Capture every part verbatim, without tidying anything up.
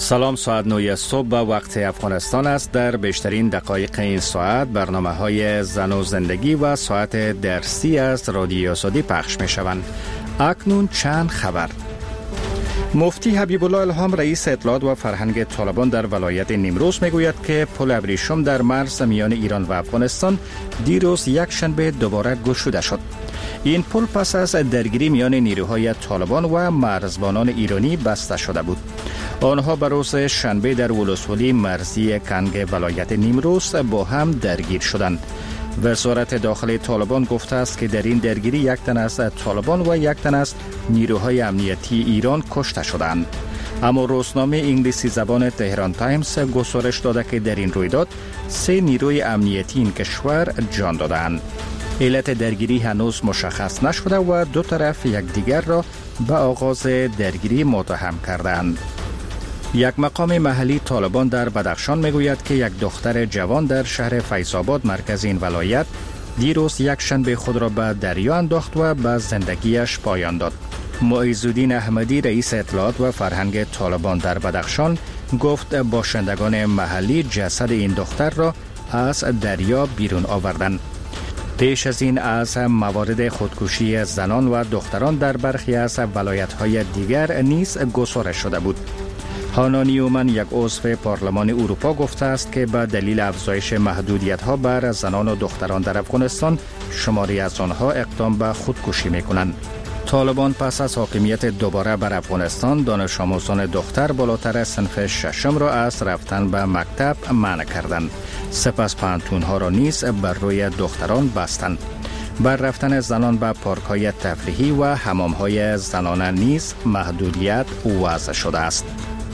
سلام، ساعت نه صبح به وقت افغانستان است. در بیشترین دقایق این ساعت برنامه های زن و زندگی و ساعت درسی از رادیو آزادی پخش می شوند. اکنون چند خبر. مفتی حبیب الله الهام رئیس اطلاعات و فرهنگ طالبان در ولایت نیمروز میگوید که پل ابریشم در مرز میان ایران و افغانستان دیروز یک شنبه دوباره گشوده شد. این پل پس از درگیری میان نیروهای طالبان و مرزبانان ایرانی بسته شده بود. آنها بر روز شنبه در ولسوالی مرزی کنگ ولایت نیمروز با هم درگیر شدند. وزارت داخلی طالبان گفته است که در این درگیری یک تن از طالبان و یک تن از نیروهای امنیتی ایران کشته شدند. اما روزنامه انگلیسی زبان تهران تایمز گزارش داده که در این رویداد سه نیروی امنیتی این کشور جان دادند. علت درگیری هنوز مشخص نشده و دو طرف یکدیگر را به آغاز درگیری متهم کردند. یک مقام محلی طالبان در بدخشان میگوید که یک دختر جوان در شهر فیض‌آباد مرکز این ولایت دیروز یک شنبه خود را به دریا انداخت و به زندگیش پایان داد. معیزالدین احمدی رئیس اطلاعات و فرهنگ طالبان در بدخشان گفت باشندگان محلی جسد این دختر را از دریا بیرون آوردند. پیش از این از موارد خودکشی زنان و دختران در برخی از ولایت‌های دیگر نیز گزارش شده بود. هانا نیومن یک عضو پارلمان اروپا گفته است که به دلیل افزایش محدودیت‌ها بر زنان و دختران در افغانستان شماری از آنها اقدام به خودکشی می‌کنند. طالبان پس از حاکمیت دوباره بر افغانستان دانش آموزان دختر بالاتر از صنف ششم را از رفتن به مکتب منع کردند. سپس پانتون‌ها را نیز بر روی دختران بستند. بر رفتن زنان به پارک‌های تفریحی و حمام‌های زنانه نیز محدودیت وضع شده است.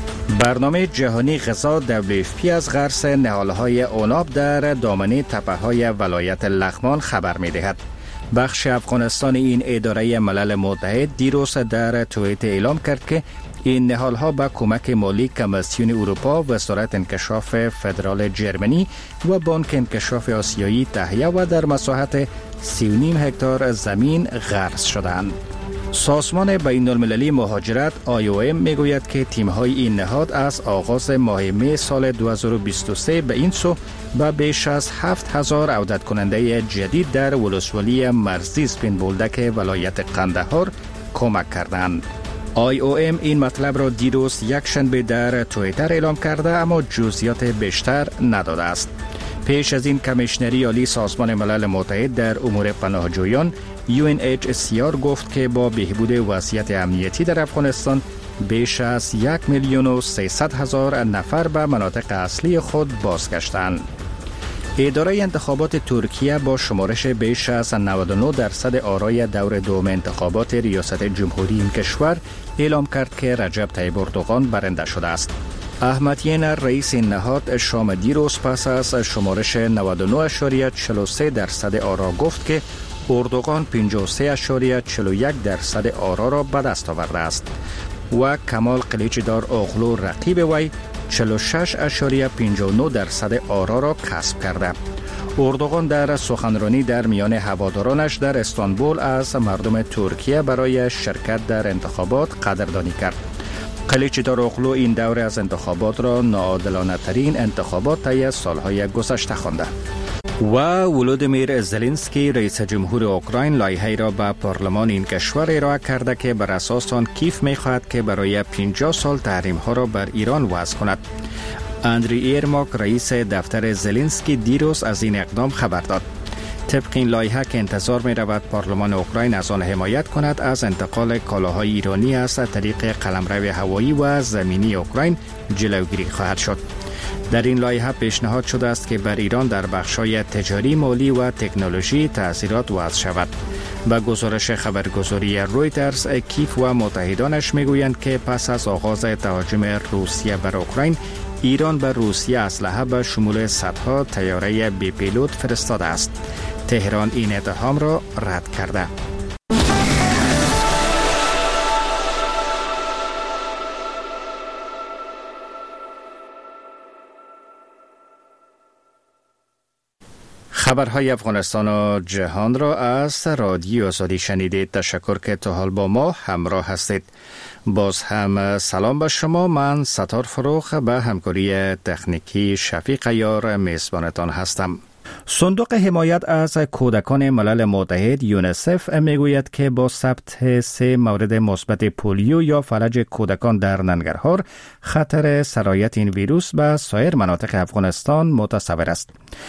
برنامه جهانی غذا دبلیو اف پی از غرس نهال‌های عناب در دامنه تپه‌های ولایت لغمان خبر می‌دهد. بخش افغانستان این اداره ملل متحد دیروز در توییت اعلام کرد که این نهال‌ها با کمک مالی کمیسیون اروپا، وزارت انکشاف فدرال جرمنی و بانک انکشاف آسیایی تهیه و در مساحت سی و نیم هکتار زمین غرس شدند. سازمان بین المللی مهاجرت آی او ام میگوید که تیم‌های این نهاد از آغاز ماه می سال دو هزار و بیست و سه به این سو به بیش از هفت هزار عودت کننده جدید در ولسوالی مرزی سپین بولدک ولایت قندهار کمک کردند. آی او ام این مطلب را دیروز یک شنبه در توییتر اعلام کرده اما جزئیات بیشتر نداده است. پیش از این کمیشنری عالی سازمان ملل متحد در امور پناهجویان یو ان اچ سی آر گفت که با بهبود وضعیت امنیتی در افغانستان بیش از یک میلیون و سیصد هزار نفر به مناطق اصلی خود بازگشتند. اداره انتخابات ترکیه با شمارش بیش از نود و نه درصد آرای دور دوم انتخابات ریاست جمهوری این کشور اعلام کرد که رجب طیب اردوغان برنده شده است. احمد ینر رئیس این نهاد شام دیروز پس از شمارش نود و نه اشاریه چهل و سه درصد آرا گفت که اردوغان پنجاه و سه اشاریه چهل و یک درصد آرا را به دست آورده است و کمال قلیچدار اوغلو رقیب وی چهل و شش اشاریه پنجاه و نه درصد آرا را کسب کرده. اردوغان در سخنرانی در میان هوادارانش در استانبول از مردم ترکیه برای شرکت در انتخابات قدردانی کرد. قلیچدار اوغلو این دور از انتخابات را ناعادلانه ترین انتخابات طی سالهای گذشته خوانده. و ولودیمیر زلنسکی رئیس جمهور اوکراین لایحه‌ای را به پارلمان این کشور ارائه کرده که بر اساس آن کیف می‌خواهد که برای پنجاه سال تحریم‌ها را بر ایران وضع کند. اندری ایرماک رئیس دفتر زلنسکی دیروز از این اقدام خبر داد. طبق این لایحه که انتظار می رود پارلمان اوکراین از آن حمایت کند، از انتقال کالاهای ایرانی از طریق قلمرو هوایی و زمینی اوکراین جلوگیری خواهد شد. در این لایحه پیشنهاد شده است که بر ایران در بخش‌های تجاری، مالی و تکنولوژی تأثیرات وضع شود. با گزارش خبرگزاری رویترز، کیف و متحدانش میگویند که پس از آغاز تهاجم روسیه بر اوکراین، ایران به روسیه اسلحه به شمول صدها طیاره بی پیلوت فرستاده است. تهران این اتهام را رد کرده. خبرهای افغانستان و جهان را از رادیو آزادی شنیدید. تشکر که تا حال با ما همراه هستید. باز هم سلام به شما. من ستار فروخ به همکاری تکنیکی شفیق یار میزبانتان هستم. صندوق حمایت از کودکان ملل متحد یونیسف میگوید که با ثبت سه مورد مثبت پولیو یا فلج کودکان در ننگرهار خطر سرایت این ویروس به سایر مناطق افغانستان متصور است.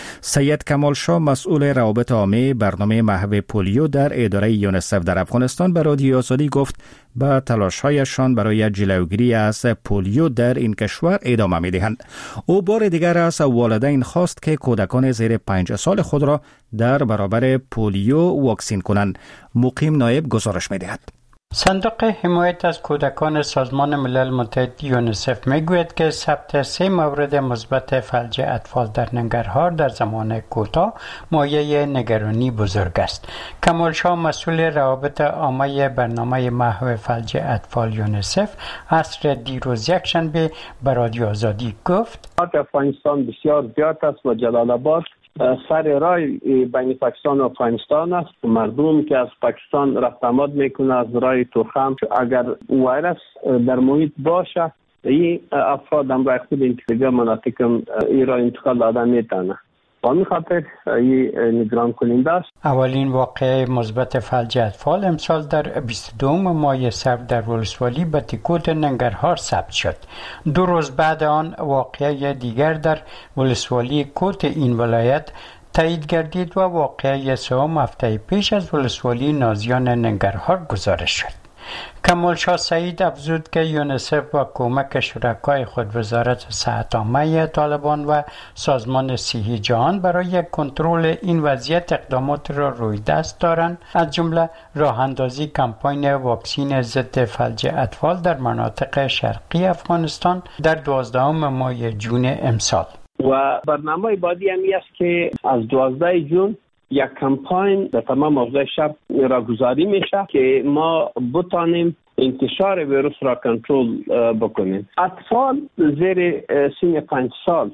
سید کمال شاه مسئول روابط عامه برنامه محو پولیو در اداره یونیسف در افغانستان به رادیو آزادی گفت به تلاش‌هایشان برای جلوگیری از پولیو در این کشور ادامه می‌دهند. او بار دیگر از والدین خواست که کودکان زیر پنج سال خود را در برابر پولیو واکسین کنند. مقیم نایب گزارش می‌دهد. صندوق حمایت از کودکان سازمان ملل متحد یونیسف میگوید که ثبت سه مورد مثبت فلج اطفال در ننگرهار در زمان کوتاه مایه نگرانی بزرگ است. کمال شاه مسئول روابط عامه برنامه محو فلج اطفال یونیسف عصر دیروز یکشنبه به رادیو آزادی گفت: افغانستان بسیار زیاد است و جلال آباد سر راه بین پاکستان و افغانستان است. مردم که از پاکستان رفت آمد میکنه از راه تورخم، اگر ویروس در محیط باشه این افراد هم راه خود دیگر مناطق ای را انتقال دادن میتونه. و همین خاطر این نگران کننده است. اولین واقعه مثبت فلج اطفال امسال در بیست و دوم ماه سرد در ولسوالی به تیکوت ننگرهار ثبت شد. دو روز بعد آن واقعه دیگر در ولسوالی کوت این ولایت تایید گردید و واقعه سوم هفته پیش از ولسوالی نازیان ننگرهار گزارش شد. کمال شاه سعید افزود که یونیسف با کمک شرکای خود وزارت صحت عامه طالبان و سازمان صحی جهان برای کنترل این وضعیت اقدامات را روی دست دارند، از جمله راه اندازی کمپاین واکسین ضد فلج اطفال در مناطق شرقی افغانستان در دوازدهم ماه جون امسال. و برنامه بعدی همی است که از دوازده جون یک کمپاین در تمام حوزه شهر را گذاری میشه که ما بتانیم انتشار ویروس را کنترل بکنیم. اطفال زیر سن پنج سال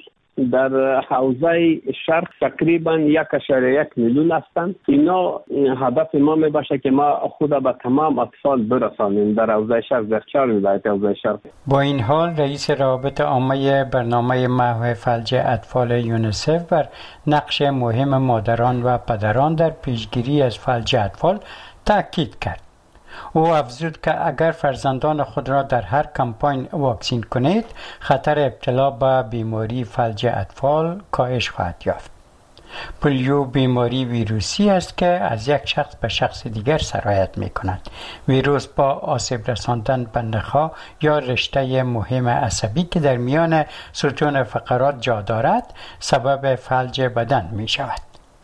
در حوزه شرق تقریبا یک اشاره یک میلیون هستند. اینا هدف ما می باشه که ما خود به تمام اطفال برسانیم در حوزه شرق، در چهار ولایت حوزه شرق. با این حال رئیس روابط عامه برنامه محو فلج اطفال یونیسف بر نقش مهم مادران و پدران در پیشگیری از فلج اطفال تاکید کرد. او افزود که اگر فرزندان خود را در هر کمپاین واکسین کنید، خطر ابتلا به بیماری فلج اطفال کاهش خواهد یافت. پولیو بیماری ویروسی است که از یک شخص به شخص دیگر سرایت می کند. ویروس با آسیب رساندن به نخاع یا رشته مهم عصبی که در میان ستون فقرات جا دارد، سبب فلج بدن می شود.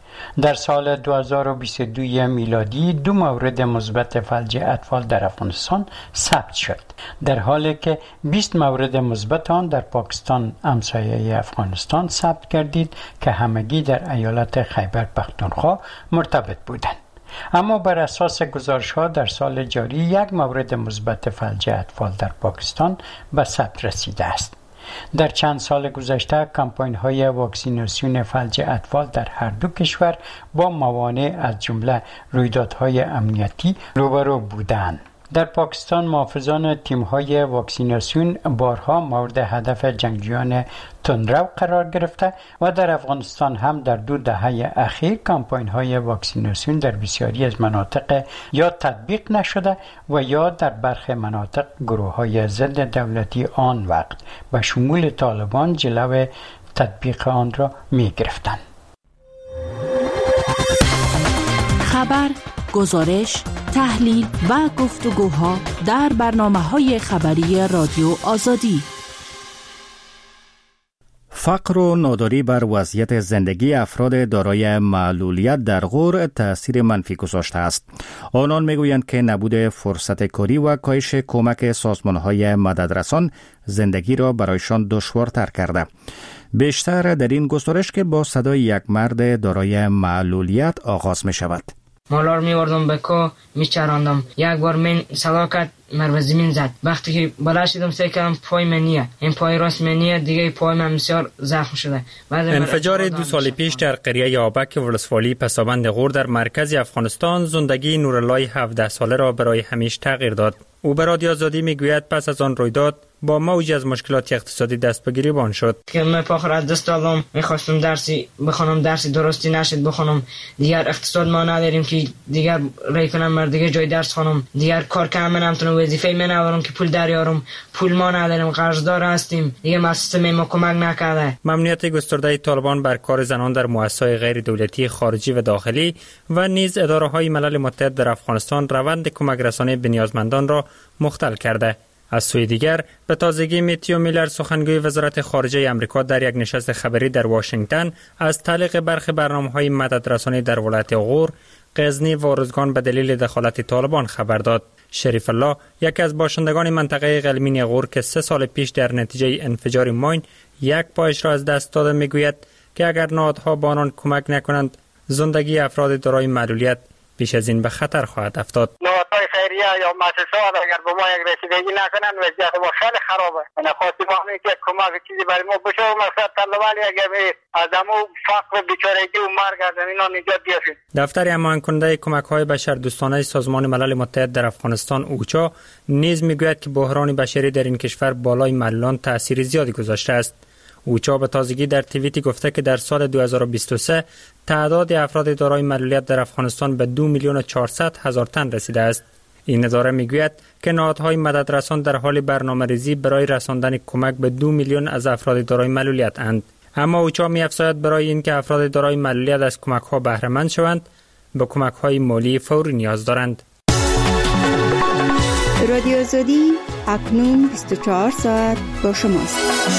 در سال دو هزار و بیست و دو میلادی دو مورد مثبت فلج اطفال در افغانستان ثبت شد، در حالی که بیست مورد مثبت آن در پاکستان همسایه افغانستان ثبت گردید که همگی در ایالت خیبر پختونخوا مرتبط بودند. اما بر اساس گزارش‌ها در سال جاری یک مورد مثبت فلج اطفال در پاکستان به ثبت رسیده است. در چند سال گذشته کمپاین‌های واکسیناسیون فلج اطفال در هر دو کشور با موانع از جمله رویدادهای امنیتی روبرو بودند. در پاکستان محافظان تیم‌های واکسیناسیون بارها مورد هدف جنگجویان تندرو قرار گرفته و در افغانستان هم در دو دهه اخیر کمپاین‌های واکسیناسیون در بسیاری از مناطق یا تطبیق نشده و یا در برخی مناطق گروه‌های ضد دولتی آن وقت به شمول طالبان جلو تطبیق آن را می‌گرفتند. خبر، گزارش، تحلیل و گفتگوها در برنامه‌های خبری رادیو آزادی. فقر و ناداری بر وضعیت زندگی افراد دارای معلولیت در غور تأثیر منفی گذاشته است. آنان میگویند که نبود فرصت کاری و کاهش کمک سازمان‌های مددرسان زندگی را برایشان دشوارتر کرده. بیشتر در این گزارش که با صدای یک مرد دارای معلولیت آغاز می شود. مالار می وردم به کو می چراندم. یک بار من سلاکت مرا زمین زد. وقتی که بالا شدم سعی کردم پای منیه این پای راست منیه دیگه پای من بسیار زخم شده. انفجار دو سال پیش در قریه یابک ولسوالی پسابند غور در مرکز افغانستان زندگی نورالله هفده ساله را برای همیشه تغییر داد. او به رادیو آزادی میگوید پس از آن رویداد با موج از مشکلات اقتصادی دست به گریبان شد. که من پاخر از دست دادم، میخواستم درسی بخونم، درسی درستی نشد بخونم. دیگر اقتصاد ما نداریم که دیگر رای کنم مر دیگه جای درس خونم. دیگر کار کنم نمیتونم، وظیفه من ندارم که پول دریارم. پول ما نداریم، قرضدار هستیم. دیگه مؤسسه ما کمک نکرده. ممنوعیت گسترده طالبان بر کار زنان در مؤسسات غیر دولتی خارجی و داخلی و نیز اداره‌های ملل متحد در افغانستان روند کمک رسانی به نیازمندان را مختل کرده. از سوی دیگر به تازگی میتیو میلر سخنگوی وزارت خارجه آمریکا در یک نشست خبری در واشنگتن از تعلیق برخی برنامه‌های مددرسانی در ولایت غور، غزنی و ارزگان به دلیل دخالت طالبان خبر داد. شریف الله یکی از باشندگان منطقه قلمین غور که سه سال پیش در نتیجه انفجار ماین یک پایش را از دست داده میگوید که اگر نهادها با آنان کمک نکنند زندگی افراد دارای معلولیت پیش از این به خطر خواهد افتاد. نهادهای خیریه یا مؤسسات اگر به ما یک رسیدگی نکنند وضعیت ما خیلی خرابه. من خواستم همین که کمک چیزی برای ما بشه و مقصد طلبانی اگر از همون فقر بیچارگی و مرگ از اینا نجات بیافیم. دفتر هماهنگ کننده کمک‌های بشردوستانه سازمان ملل متحد در افغانستان اوچا نیز میگوید که بحران بشری در این کشور بالای معلولان تأثیر زیادی گذاشته است. اوچا به تازگی در توییتی گفته که در سال دو هزار و بیست و سه تعداد افراد دارای معلولیت در افغانستان به دو میلیون و چهارصد هزار تن رسیده است. این اداره میگوید که نهادهای مددرسان در حال برنامه‌ریزی برای رساندن کمک به دو میلیون از افراد دارای معلولیت اند. اما اوچا می‌افزاید برای اینکه افراد دارای معلولیت از کمک‌ها بهره مند شوند، به کمک‌های مالی فوری نیاز دارند. رادیو آزادی اکنون بیست و چهار ساعت با شماست.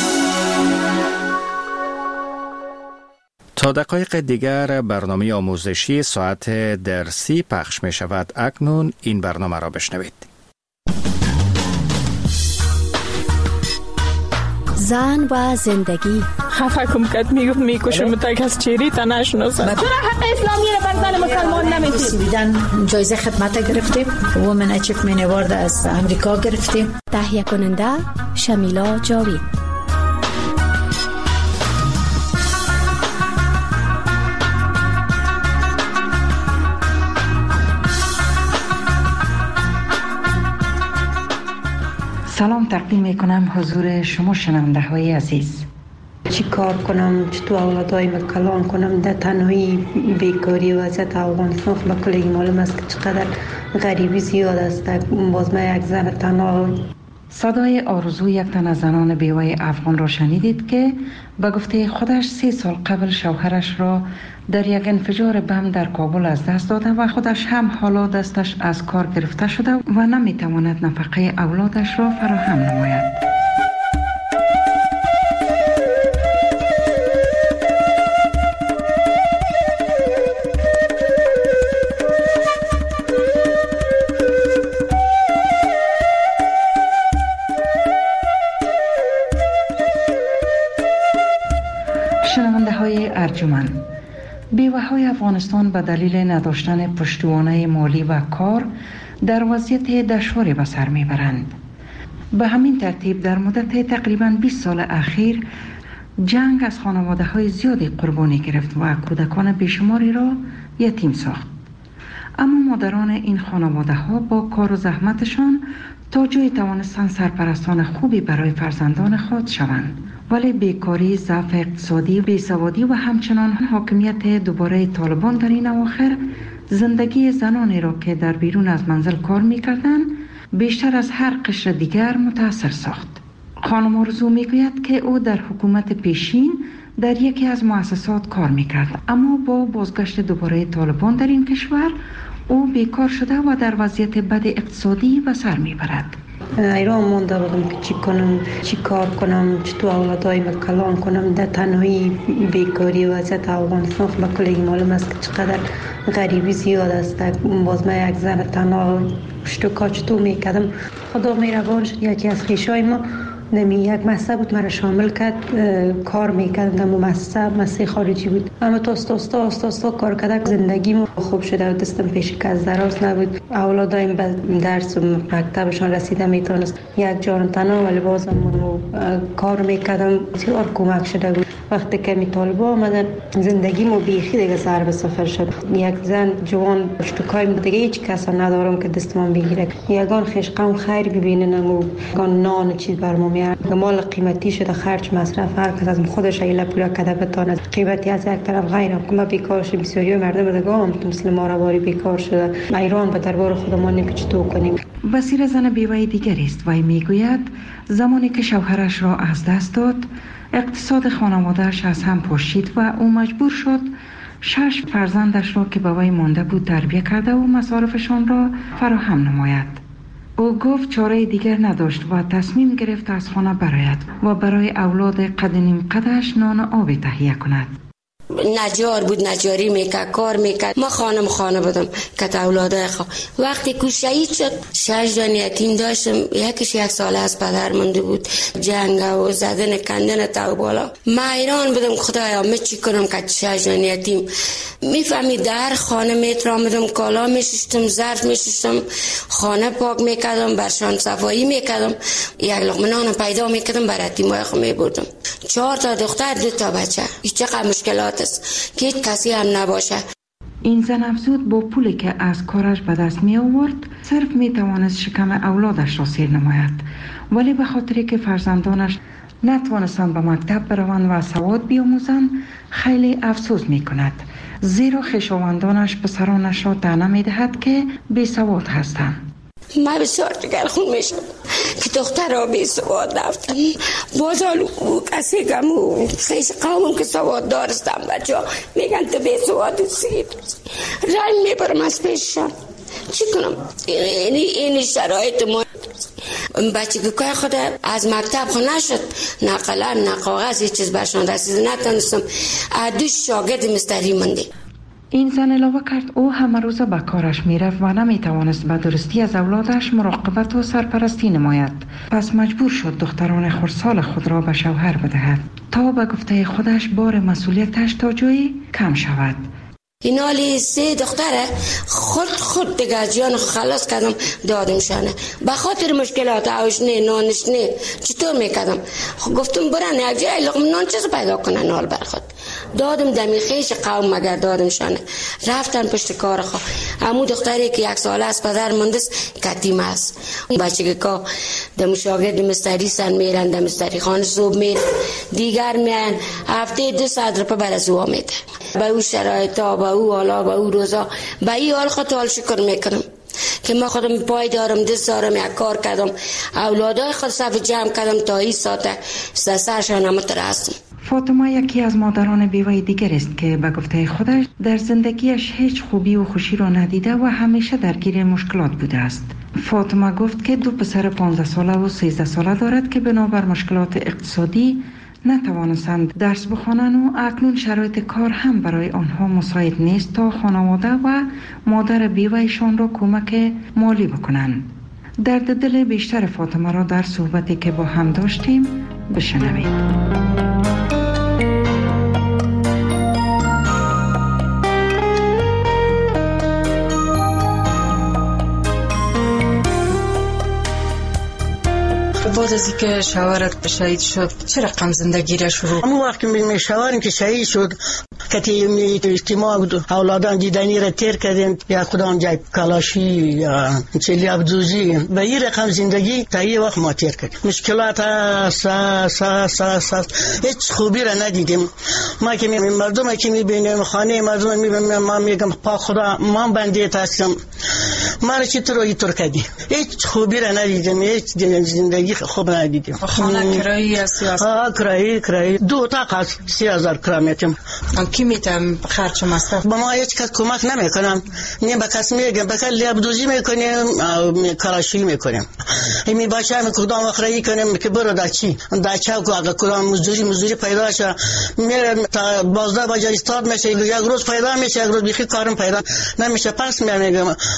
تا دقایق دیگر برنامه آموزشی ساعت درسی پخش می شود. اکنون این برنامه را بشنوید. زن و زندگی. خفه کم کد میگفت میکشم تا کس چیری تا نشناسم. چرا حق اسلامی را بر زن مسلمان نمیدید؟ بیدن جایزه خدمت گرفتیم. وومن اچیومنت اوارد از امریکا گرفتیم. تهیه کننده شمیلا جاوید. سلام تقدیم میکنم حضور شما شنونده های عزیز. چی کار کنم، چطور اولادایم کلان کنم، در تنهایی بیکاری و وضعیت افغانستان خب کلی معلوم است که چقدر غریبی زیاد است. باز من یک زن تنها. صدای آرزو یک تن از زنان بیوه افغان را شنیدید که به گفته خودش سه سال قبل شوهرش را در یک انفجار بم در کابل از دست داده و خودش هم حالا دستش از کار گرفته شده و نمیتواند نفقه اولادش را فراهم نماید. شنونده های ارجمند، بیوه های افغانستان به دلیل نداشتن پشتوانه مالی و کار در وضعیت دشواری به سر میبرند. به همین ترتیب در مدت تقریباً بیست سال اخیر جنگ از خانواده های زیادی قربانی گرفت و کودکان بیشماری را یتیم ساخت. اما مادران این خانواده ها با کار و زحمتشان تا جایی توانستند سرپرستان خوبی برای فرزندان خود شوند. ولی بیکاری، ضعف اقتصادی، بیسوادی و همچنان حاکمیت دوباره طالبان در این اواخر زندگی زنانی را که در بیرون از منزل کار می‌کردند بیشتر از هر قشر دیگر متاثر ساخت. خانم آرزو میگوید که او در حکومت پیشین در یکی از مؤسسات کار می‌کرد، اما با بازگشت دوباره طالبان در این کشور او بیکار شده و در وضعیت بد اقتصادی به سر میبرد. ایران مونده بودم که چی کنم، چی کار کنم، چطور اولادایم کلان کنم. در تنهایی بیکاری و وضعیت افغانستان خب کلی معلوم است که چقدر غریبی زیاد است. باز من یک زن تنها پشت و کار چطور میکردم. خدا مهربان شد، یکی از خویشای ما نمی یک مؤسسه بود مرا شامل کرد، کار میکردم در مؤسسه مؤسسه خارجی بود، اما تا استا استا استا کار کردم زندگیم خوب شده و دستم پیش کس دراز نبود. اولادایم به درس و مکتبشان رسیده میتونست یک جان تنها، ولی بازم کار میکردم بسیار کمک شده بود. وقتی که می طالبا آمدن زندگیمو بیخی دیگه سر به صفر شد. یک زن جوان اشتکای دیگه هیچ کس ندارم که دستم بگیره، یگان خشقم خیر ببیننم و یگان نان چیز برام میاد. مال قیمتی شده، خرج مصرف هر کس از خودش ایله پولا کده بتونه. قیمتی از یک طرف غیرم که ما بیکار شیم، بسیاری مردم دیگه هم مثل ما رواری بیکار شده. ایران به دربار خودمان نمیچتو کنیم. بصیر زن بیوه دیگری است و میگوید زمانی که شوهرش را از دست داد اقتصاد خانواده‌اش از هم پاشید و او مجبور شد شش فرزندش را که با وی مانده بود تربیت کرده و مصارفشان را فراهم نماید. او گفت چاره دیگر نداشت و تصمیم گرفت از خانه برآید و برای اولاد قد نیم قدش نان آبی تهیه کند. نجار بود، نجاری میکرد، کار میکرد. ما خانم خانه بودم که اولادای خوا وقتی که شهید شد شش دانه یتیم داشتم. یکیش یک ساله از پدر مونده بود، جنگ و زدن کندن تا بالا. ما ایران بودم خدایا من چی کنم که شش دانه یتیم. میفهمی در خانه میترامدم، کالا میشستم، ظرف میشستم، خانه پاک میکردم، برشان صفایی میکردم، یک لقمه نان پیدا میکردم برای یتیمای خو میبردم. چهار تا دختر، دو تا بچه. هیچ چقدر مشکلات است که هیچ کسی هم نباشه. این زن افزود با پولی که از کارش به دست می آورد صرف می توانست شکم اولادش را سیر نماید، ولی به خاطری که فرزندانش نتوانستند به مکتب بروند و سواد بیاموزند خیلی افسوس می کند، زیرا خویشاوندانش پسرانش را طعنه می دهد که بی سواد هستند. من بسیار دگرخون میشم که دختر را بی سواد رفتن. بازال او کسی کم او خیش قومم که سواد دارستم بچه ها میگن تو بی سواد سید رنگ میبرم از پیششان. چی کنم؟ اینی اینی شرایط ما. بچه که که خود از مکتب خود نشد، نه قلم نه کاغذ هیچ چیز برشان رسید نتونستم. دو شاگرد مستری منده. این زن علاوه کرد او همه روزه به کارش میرفت و نمیتوانست به درستی از اولادش مراقبت و سرپرستی نماید. پس مجبور شد دختران خردسال خود را به شوهر بدهد تا به گفته خودش بار مسئولیتش تا جایی کم شود. این حالی سه دختره خود خود دیگه از جان خلاص کردم دادم شانه. به خاطر مشکلات آوش نه نانش نه چطور میکردم؟ گفتم برن یک جای لقمه نان چیز پیدا کنن حال بر خود. دادم دمی خیش قوم مگر دادم شانه. رفتن پشت کار خوا. امو دختری که یک ساله از پدر مندست کتیم است. بچه که که دم شاگرد مستری سن میرن، دم مستری خانه صبح میرن، دیگر میان هفته دو ساعت رپا برسوا میده. با او شرایطا، با او حالا، با او روزا، با این حال خود حال شکر میکنم که ما خودم پای دارم، دست دارم، یک کار کردم، اولادای خود صف جمع کردم تا این ساعت سرشان هم ترستم. فاطمه یکی از مادران بیوه دیگر است که به گفته خودش در زندگیش هیچ خوبی و خوشی را ندیده و همیشه درگیر مشکلات بوده است. فاطمه گفت که دو پسر پانزده ساله و سیزده ساله دارد که بنابر مشکلات اقتصادی نتوانستند درس بخوانند و اکنون شرایط کار هم برای آنها مساعد نیست تا خانواده و مادر بیوهشان را کمک مالی بکنند. درد دل بیشتر فاطمه را در صحبتی که با هم داشتیم بشنوید. بعد از اینکه شوهرت شهید شد چه رقم زندگی را شروع؟ همون وقت می شوهرم که شهید شد کتی می اجتماع اولادان دیدنی را تیر کردن یا خودم جای کلاشی یا چلی عبدوزی به این رقم زندگی تا این وقت ما تیر کردیم. مشکلات سا سا سا سا هیچ خوبی را ندیدیم. ما که مردم که می بینیم خانه مردم می بینیم ما میگم پا خدا ما بنده هستم ما را چطور اینطور کردی هیچ خوبی را ندیدیم، هیچ زندگی خوب ندیدیم. خانه کرایی است یا آه کرایی کرایی دو اتاق است سی هزار کرایه میتیم. کی میتم خرج و مصرف؟ با ما هیچ کس کمک نمیکنم. نه به کس میگم به کلی عبدوزی میکنیم کلاشی میکنیم. همین بچه هم کدام آخری کنیم که برو در چی در چه کو اگه کدام مزدوری مزدوری پیدا شه میرم تا بازده بجه استاد میشه یک روز پیدا میشه یک روز بیخی کارم پیدا نمیشه. پس میگم مادر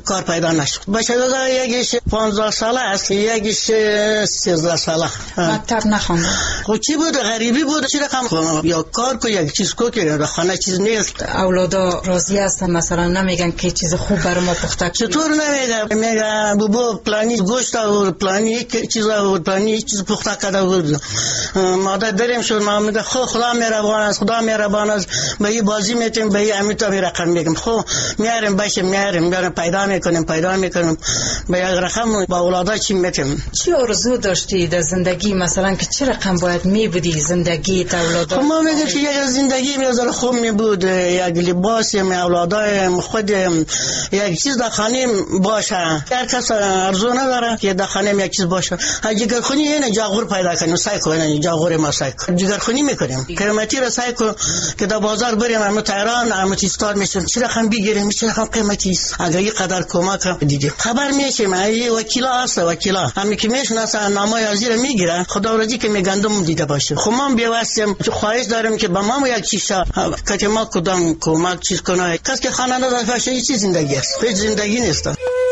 کار پیدا نشد. بچه دادا یکیش پانزده ساله است، یکیش سیزده ساله. مکتب نخوانده. خب چی بود؟ غریبی بود. چی رقم یا کار کو یک چیز کو که در خانه چیز نیست. اولادا راضی هستن مثلا نمیگن که چیز خوب برای ما پخته کنی؟ چطور نمیگن؟ میگن بابا پلانی گوشت و پلانی چیزا و پلانی چیز پخته کرده بود. مادر دریم شد، ما میگه خب خدا مهربان است، خدا مهربان است. به این بازی میتیم، به این امیتا می رقم میگم خب میاریم باشه میاریم میاریم پیدا میکنیم پیدا میکنیم به یک رقم با اولادا چی میتیم. چی آرزو داشتی در زندگی مثلا که چه رقم باید میبودی زندگی تا اولادا؟ خب ما میگم که یک زندگی میذاره خوب میبود، یک لباس می اولادا خود یک چیز در خانه باشه. هر کس آرزو نداره که در خانه یک چیز باشه. جگرخونی اینه جاغور پیدا کنیم، سعی کنیم جاغور ما سعی کنیم جگرخونی میکنیم قیمتی را سعی کنیم که در بازار بریم اما تهران اما استاد میشن چه رقم بگیریم چه رقم قیمتی است. اگر این قدر کمک دیدیم خبر میشیم. ای وکیلا هست وکیلا همین که میشناسن نامه ازیر میگیرن خدا ورزی که میگندم دیده باشه. خب ما بیواستیم خواهش داریم که با ما یک چیز که ما کدام کمک چیز کنه. کس که خانه نداره فاشه چیز زندگی است، هیچ زندگی نیست.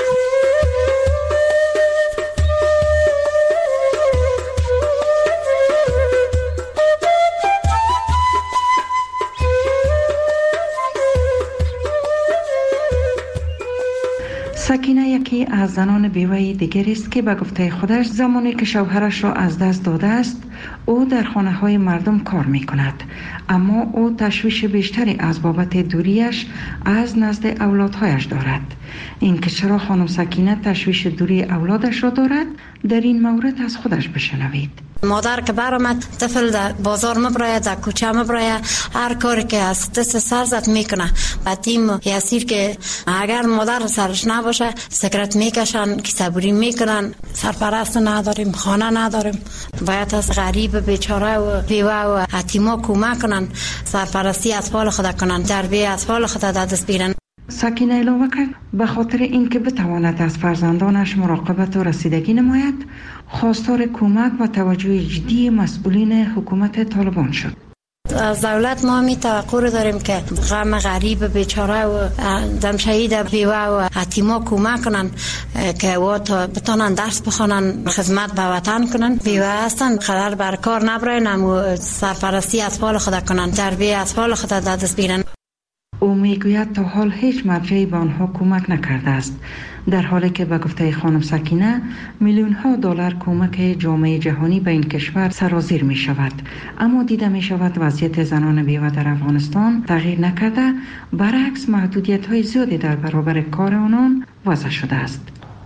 سکینه یکی از زنان بیوه دیگری است که به گفته خودش زمانی که شوهرش را از دست داده است او در خانه های مردم کار می کند، اما او تشویش بیشتری از بابت دوریش از نزد اولادهایش دارد. این که چرا خانم سکینه تشویش دوری اولادش را دارد در این مورد از خودش بشنوید. مادر که برآمد طفل در بازار مبراید در کوچه مبراید هر کاری که از دست سر زد میکنه. بعد تیم یاسیر که اگر مادر سرش نباشه سکرت میکشن که صبوری میکنن. سرپرست نداریم، خانه نداریم، باید از غریب بیچاره و بیوه و یتیما کمک کنن، سرپرستی اطفال خود کنن، تربیت اطفال خود در دست بگیرن. سکینه علاوه کرد به خاطر اینکه بتواند از فرزندانش مراقبت و رسیدگی نماید خواستار کمک و توجه جدی مسئولین حکومت طالبان شد. از دولت ما می توقع داریم که غم غریب بیچاره و دم شهید بیوه و یتیما کمک کنن که و تا بتونن درس بخونن، خدمت به وطن کنن. بیوه هستن قرار بر کار نبرن اما سرپرستی اطفال خود کنن، تربیت اطفال خود در دست بگیرن. او میگوید تا حال هیچ مرجعی به آنها کمک نکرده است، در حالی که به گفته خانم سکینه میلیون ها دلار کمک جامعه جهانی به این کشور سرازیر می شود، اما دیده می شود وضعیت زنان بیوه در افغانستان تغییر نکرده، برعکس محدودیت های زیادی در برابر کار آنان وضع شده است.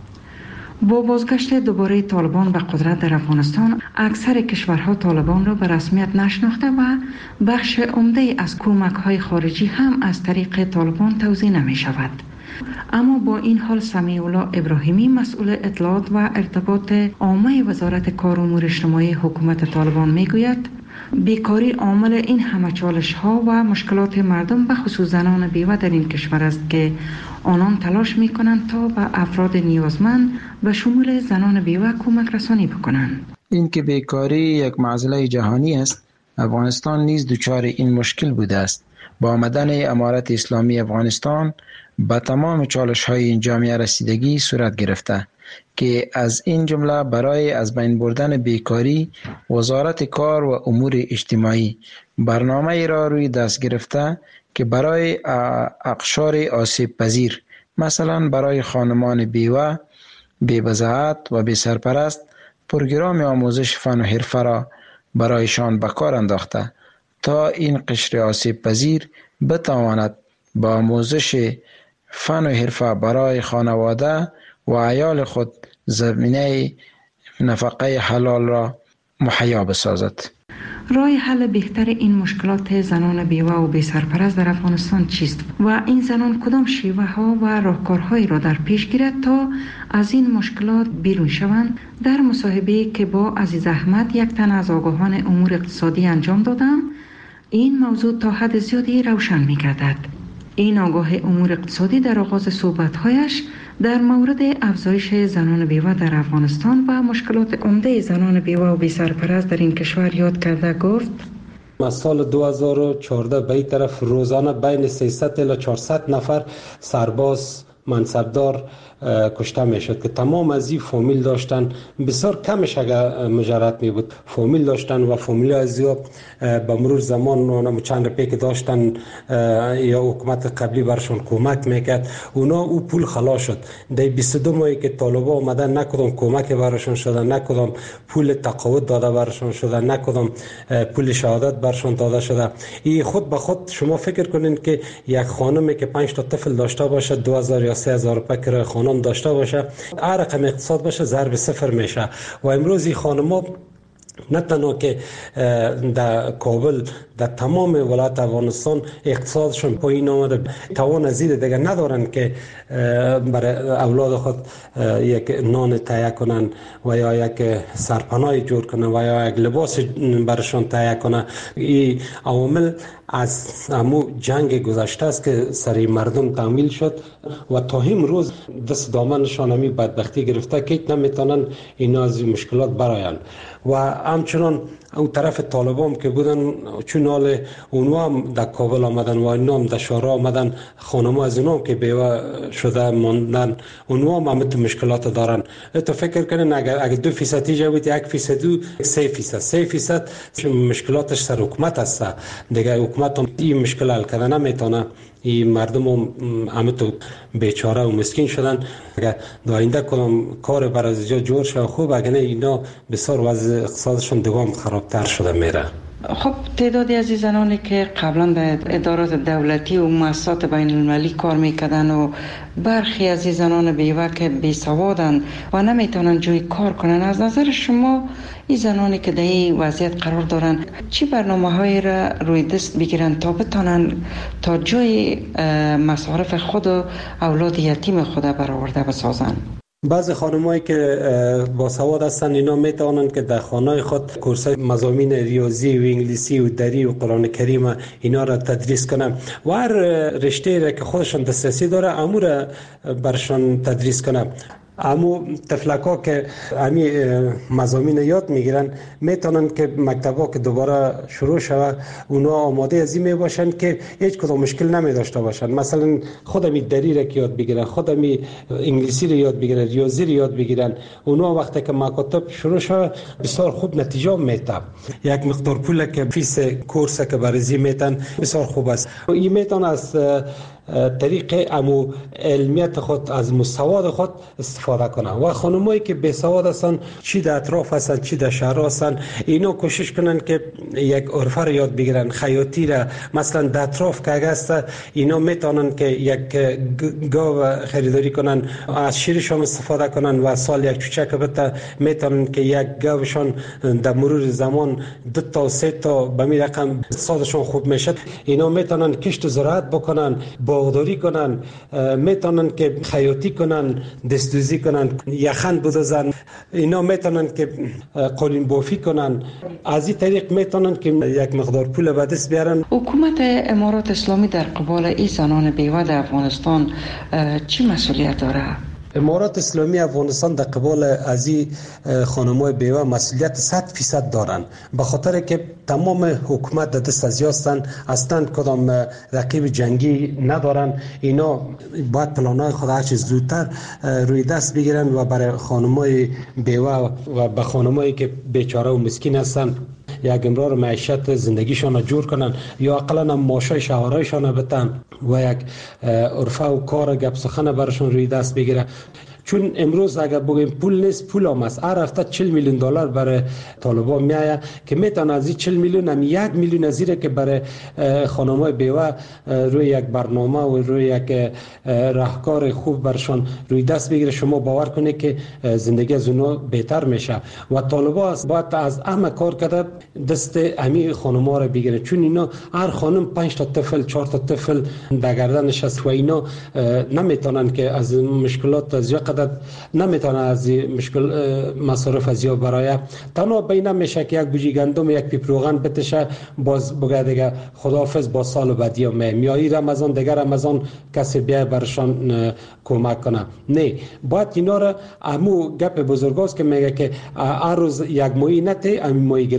با بازگشت دوباره طالبان به قدرت در افغانستان اکثر کشورها طالبان را به رسمیت نشناخته و بخش عمده از کمک‌های خارجی هم از طریق طالبان توزیع نمی شود. اما با این حال سمیع الله ابراهیمی مسئول اطلاعات و ارتباط عامه وزارت کار و امور اجتماعی حکومت طالبان میگوید بیکاری عامل این همه چالش ها و مشکلات مردم به خصوص زنان بیوه در این کشور است که آنان تلاش می کنند تا به افراد نیازمند به شمول زنان بیوه کمک رسانی بکنند. این که بیکاری یک معضله جهانی است، افغانستان نیز دچار این مشکل بوده است. با آمدن امارت اسلامی افغانستان به تمام چالش های این جامعه رسیدگی صورت گرفته که از این جمله برای از بین بردن بیکاری وزارت کار و امور اجتماعی برنامه را روی دست گرفته که برای اقشار آسیب پذیر مثلا برای خانمان بیوه، بی‌بضاعت و بی سرپرست پروگرام آموزش فن و حرفه را برایشان به کار انداخته تا این قشر آسیب پذیر بتواند با آموزش فن و حرفه برای خانواده و عیال خود زمینه نفقه حلال را مهیا بسازد. راه حل بهتر این مشکلات زنان بیوه و بی سرپرست در افغانستان چیست و این زنان کدام شیوه ها و راهکارهایی را در پیش گیرد تا از این مشکلات بیرون شوند؟ در مصاحبه‌ای که با عزیز احمد یک تن از آگاهان امور اقتصادی انجام دادم این موضوع تا حد زیادی روشن می گردد. این آگاه امور اقتصادی در آغاز صحبت‌هایش در مورد افزایش زنان بیوه در افغانستان و مشکلات عمده زنان بیوه و بی سرپرست در این کشور یاد کرده گفت: ما سال دو هزار و چهارده به این طرف روزانه بین سیصد الی چهارصد نفر سرباز منصبدار کشته میشد که تمام از این فامیل داشتن، بسیار کمش اگر مجرد می بود فامیل داشتن و فامیل از یا به مرور زمان چند رپی که داشتن یا حکومت قبلی برشون کمک میکرد، اونا او پول خلاص شد. در بیست و دو ماهی که طالبا آمدن نکدام کمک برشون شده، نکدام پول تقاعد داده برشون شده، نکدام پول شهادت برشون داده شده. این خود به خود شما فکر کنین که یک خانمی که پنج تا طفل داشته باشه، دو هزار یا سه هزار روپیه کرایه خانم داشته باشه، هر رقم اقتصاد باشه ضرب صفر میشه. و امروز این خانم‌ها نه تنها که در کابل، در تمام ولایت افغانستان اقتصادشون پایین آمده، توان از این دیگه ندارن که برای اولاد خود یک نان تهیه کنن و یا یک سرپناه جور کنن و یا یک لباس برشان تهیه کنن. این عوامل از همو جنگ گذشته است که سری مردم تحمیل شد و تا امروز دست دامنشان همی بدبختی گرفته که نمیتونن اینا از مشکلات برآیند. و همچنان او طرف طالبان که بودن، چون حال اونها هم در کابل آمدن و اینا هم در شهرها آمدن، خانم‌ها از اینا هم که بیوه شده ماندن، اونها هم همه مشکلات دارن. تو فکر کنین اگر اگر دو فیصد جوید یک فیصد و سه فیصد سه فیصد مشکلاتش سر حکومت است دیگه. حکومت هم این مشکل حل کردن نمیتونه. این مردم هم همه تو بیچاره و مسکین شدن. اگر داینده کنم کار بر از جا جور شد خوب، اگر نه اینا بسیار وضع اقتصادشون دوام خرابتر شده میره. خب تعدادی از زنانی که قبلا در ادارات دولتی و مؤسسات بین المللی کار میکردن و برخی از زنان بیوه که بیسوادن و نمیتونن جوی کار کنن، از نظر شما این زنانی که در این وضعیت قرار دارن چی برنامه هایی را روی دست بگیرن تا بتونن تا جای مصارف خود و اولاد یتیم خود برآورده بسازن؟ بعضی خانمایی که با سواد هستن اینا میتونن که در خانه خود کورسای مضامین ریاضی و انگلیسی و دری و قرآن کریم اینا را تدریس کنن و هر رشته را که خودشان دسترسی داره امور برشان تدریس کنن. امو طفلکا که امی مضامین یاد میگیرن میتونن که مکتبا که دوباره شروع شود اونا آماده از این میباشن که هیچ کدام مشکل نمی داشته باشن. مثلا خودمی دری را که یاد بگیرن، خودمی انگلیسی را یاد بگیرن، ریاضی را یاد بگیرن، اونا وقتی که مکاتب شروع شود بسیار خوب نتیجه میده. یک مقدار پول که فیس کورس که برزی میتن بسیار خوب است. این میتونه از طریق امو علمیت خود از مستواد خود استفاده کنن. و خانمایی که بی سواد هستن، چی در اطراف هستن چی در شهر هستن، اینا کوشش کنن که یک عرفه را یاد بگیرن، خیاطی را. مثلا در اطراف که است اینا میتونن که یک گاو خریداری کنن، از شیرشان استفاده کنن و سال یک چوچک بته میتونن که یک گاوشان در مرور زمان دو تا سه تا به می رقم اقتصادشون خوب میشه. اینا میتونن کشت و زراعت بکنن، باغداری کنن، میتونن که خیاطی کنن، دستوزی کنن، یخن بدوزن، اینا میتونن که قالین بافی کنن. از این طریق میتونن که یک مقدار پول به دست بیارن. حکومت امارات اسلامی در قبال این زنان بیوه در افغانستان چی مسئولیت داره؟ امارات اسلامی افغانستان در قبال از این خانم‌های بیوه مسئولیت صد فیصد دارن، به خاطر که تمام حکومت در دست از هستن، اصلا کدام رقیب جنگی ندارن. اینا باید پلان‌های خود هر چیز زودتر روی دست بگیرن و برای خانم‌های بیوه و به خانم‌هایی که بیچاره و مسکین هستن یک امرار معیشت زندگیشان جور کنن، یا اقلا هم ماشای شهرهایشان بتن و یک عرفه و کار گپ سخن برشون روی دست بگیره. چون امروز اگر بگیم پول نیست، پول هم است. هر هفته چهل میلیون دلار برای طالبان میآید که میتونه از این چهل میلیون هم یک میلیون از که برای خانم‌های بیوه روی یک برنامه و روی یک راهکار خوب برشان روی دست بگیره. شما باور کنید که زندگی از اونها بهتر میشه و طالبان باید از همه کار کرده دست امی خانم‌ها را بگیره، چون اینا هر خانم پنج تا طفل چهار تا طفل در گردنش است و اینا نمیتونن که از مشکلات از نمیتونه از مشکل مصارف از یا برای تنها بین میشه که یک بوجی گندم یک پیپ روغن بتشه، باز بگه دیگه خداحافظ با سال بعدی می میایی رمضان دیگر رمضان کسی بیا برشان کمک کنه. نه، باید اینا را همو گپ بزرگاست که میگه که هر روز یک ماهی نته امی ماهی گرفتن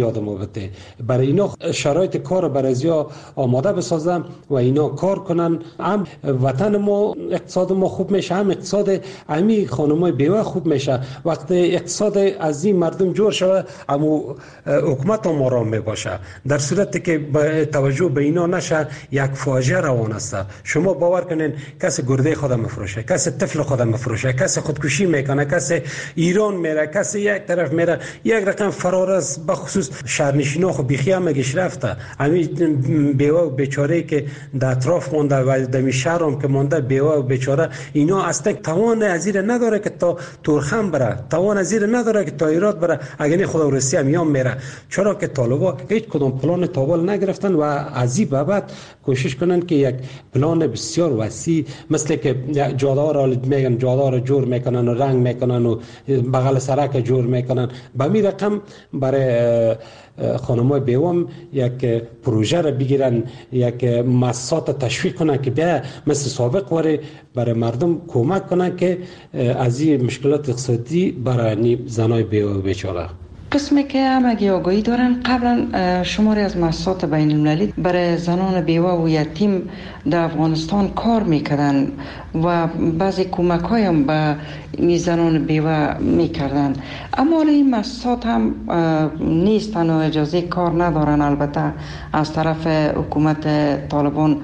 یاد ما بده. برای اینا شرایط کار برای ازیا آماده بسازم و اینا کار کنن. هم وطن ما اقتصاد ما خوب میشه، هم اقتصاد امی خانمای بیوه خوب میشه. وقتی اقتصاد از این مردم جور شود اما حکومت هم آرام میباشه. در صورتی که با توجه به اینا نشه یک فاجعه روان است. شما باور کنین کسی گرده خود مفروشه، کسی طفل خود مفروشه، کسی خودکشی میکنه، کسی ایران میره، کسی یک طرف میره. یک رقم فرار است، بخصوص شهرنشینا خو بیخی هم مگش رفته. همین بیوه و بیچاره که در اطراف مونده و در شهر هم که مونده بیوه و بیچاره، اینا اصلا توان ازیر نداره که تا تورخم بره، توان ازیر نداره که تا ایراد بره. اگر خدا روسی هم میام میره. چرا که طالبا هیچ کدام پلان تابل نگرفتن و از این بابت کوشش کنن که یک پلان بسیار وسیع مثل که جاده را میگن جاده را جور میکنن و رنگ میکنن و بغل سرک جور میکنن. به می رقم برای خانمای بیوام یک پروژه را بگیرن، یک مؤسسات تشویق کنن که بیا مثل سابق وره برای مردم کمک کنن که از این مشکلات اقتصادی برای زنای بیوه و بیچاره. قسمی که همگی آگاهی دارن قبلا شماری از مؤسسات بین المللی برای زنان بیوه و یتیم در افغانستان کار میکردن و بعضی کمک هایم به این زنان بیوه میکردن، اما این مؤسسات هم نیستن و اجازه کار ندارن. البته از طرف حکومت طالبان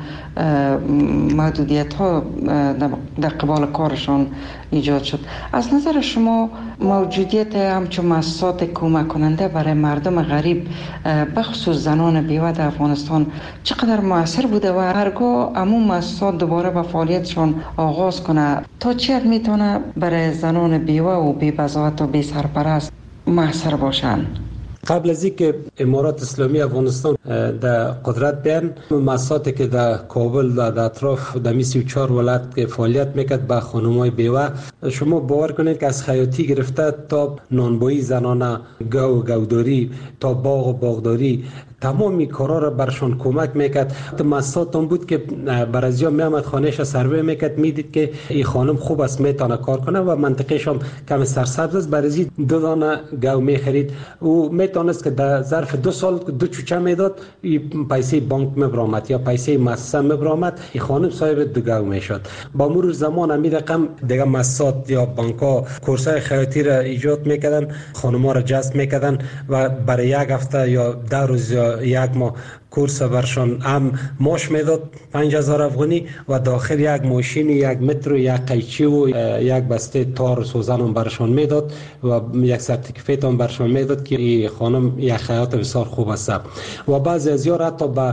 محدودیت ها در قبال کارشان ایجاد شد. از نظر شما موجودیت همچون مؤسسات کمک کننده برای مردم غریب بخصوص زنان بیوه در افغانستان چقدر مؤثر بوده و هرگاه همون مؤسسات دوباره به فعالیتشان آغاز کنه تا چه حد میتونه برای زنان بیوه و بی بضاعت و بی سرپرست مؤثر باشن؟ قبل از اینکه امارات اسلامی افغانستان در قدرت بیان، مؤسساتی که در کابل در اطراف در سی و چهار ولایت که فعالیت میکرد با خانمای بیوه، شما باور کنید که از خیاطی گرفته تا نانبایی زنانه، گو و گوداری تا باغ و باغداری، تمامی کارا را برشان کمک میکرد. مؤسسات هم بود که برازیا میامد خانهش سروی میکرد، میدید که این خانم خوب است میتونه کار کنه و منطقهش هم کم سرسبز است. برازی دو دانه گو میخرید و میتونست که در ظرف دو سال دو چوچه میداد، پیسه بانک میبرامد یا پیسه مؤسسه میبرامد، این خانم صاحب دو گو میشد. با مرور زمان همین رقم دیگه مؤسسات یا بانک ها کورسای خیاطی را ایجاد میکردن، خانم‌ها را جذب میکردن و برای یک هفته یا ده روز یا یک ماه کورس برشان هم ماش میداد پنج هزار افغانی و داخل یک ماشین، یک متر، یک قیچی و یک بسته تار سوزن هم برشان میداد و یک سرتیفیکت هم برشان میداد که این خانم یک خیاط بسیار خوب است. و بعضی از یار حتی با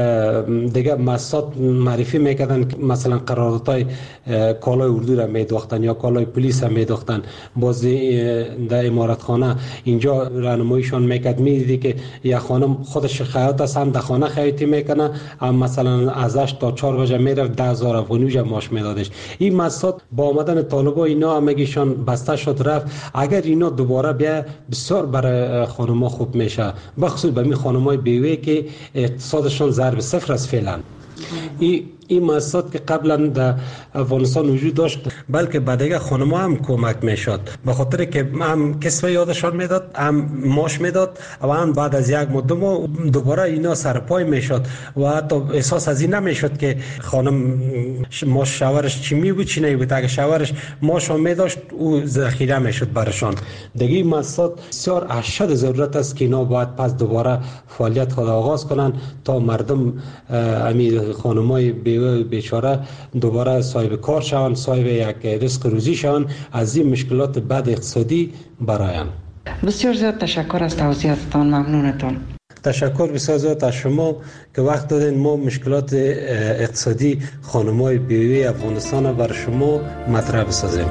دیگه مؤسسات معرفی میکردن، مثلا قراردادهای کالای اردو را میدوختن یا کالای پلیس هم میدوختن. باز در امارت خانه اینجا راهنماییشان میکرد، میدیدی که یک خانم خودش خیاط است، هم خانه خیاطی میکنه، هم مثلا ازش تا چهار بجه میره ده هزار افغانی وجه ماش میدادش. این مؤسسات با آمدن طالبا اینا همگیشان بسته شد رفت. اگر اینا دوباره بیا بسیار برای خانم‌ها خوب میشه، بخصوص به می خانم‌های بیوه که اقتصادشان ضرب صفر است فعلا. این این مؤسسات که قبلا در افغانستان وجود داشت بلکه به دیگه خانم‌ها هم کمک میشد، به خاطر که هم کسب یادشان میداد، هم ماش میداد و هم بعد از یک مدت دوباره اینا سرپای میشد و حتی احساس از این نمیشد که خانم ماش شوهرش چی می بود چی نمی بود. اگه شوهرش ماش هم میداشت او ذخیره میشد برشان. دیگه این مؤسسات بسیار اشد ضرورت است که اینا باید پس دوباره فعالیت خود آغاز کنن تا مردم امیر خانمای بیچاره دوباره صاحب کار شوند، صاحب یک رزق روزی شوند، از این مشکلات بد اقتصادی براین. بسیار زیاد تشکر از توضیحاتتان، ممنونتان. تشکر بسیار زیاد از شما که وقت دادین ما مشکلات اقتصادی خانم‌های بیوه افغانستان بر شما مطرح بسازیم.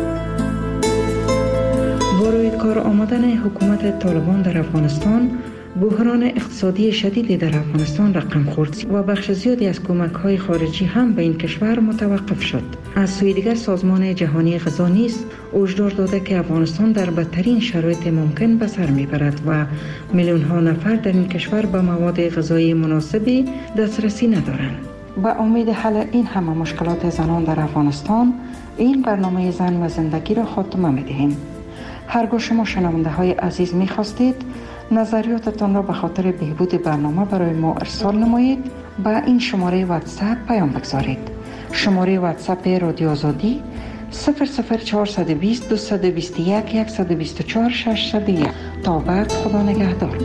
طالبان در افغانستان بحران اقتصادی شدیدی در افغانستان رقم خورد و بخش زیادی از کمک‌های خارجی هم به این کشور متوقف شد. از سوی دیگر سازمان جهانی غذا نیز هشدار داده که افغانستان در بدترین شرایط ممکن به سر میبرد و میلیون‌ها نفر در این کشور به مواد غذایی مناسبی دسترسی ندارند. با امید حل این همه مشکلات زنان در افغانستان، این برنامه زن و زندگی را خاتمه می‌دهیم. هرگاه شما شنونده های عزیز می‌خواستید نظریاتتان را به خاطر بهبود برنامه برای ما ارسال نمایید، با این شماره واتساپ پیام بگذارید. شماره واتساپ رادیو آزادی صفر صفر چهارصد و بیست دویست و بیست و یک صد و بیست و چهار ششصد و یک. تا بعد، خدا نگهدار.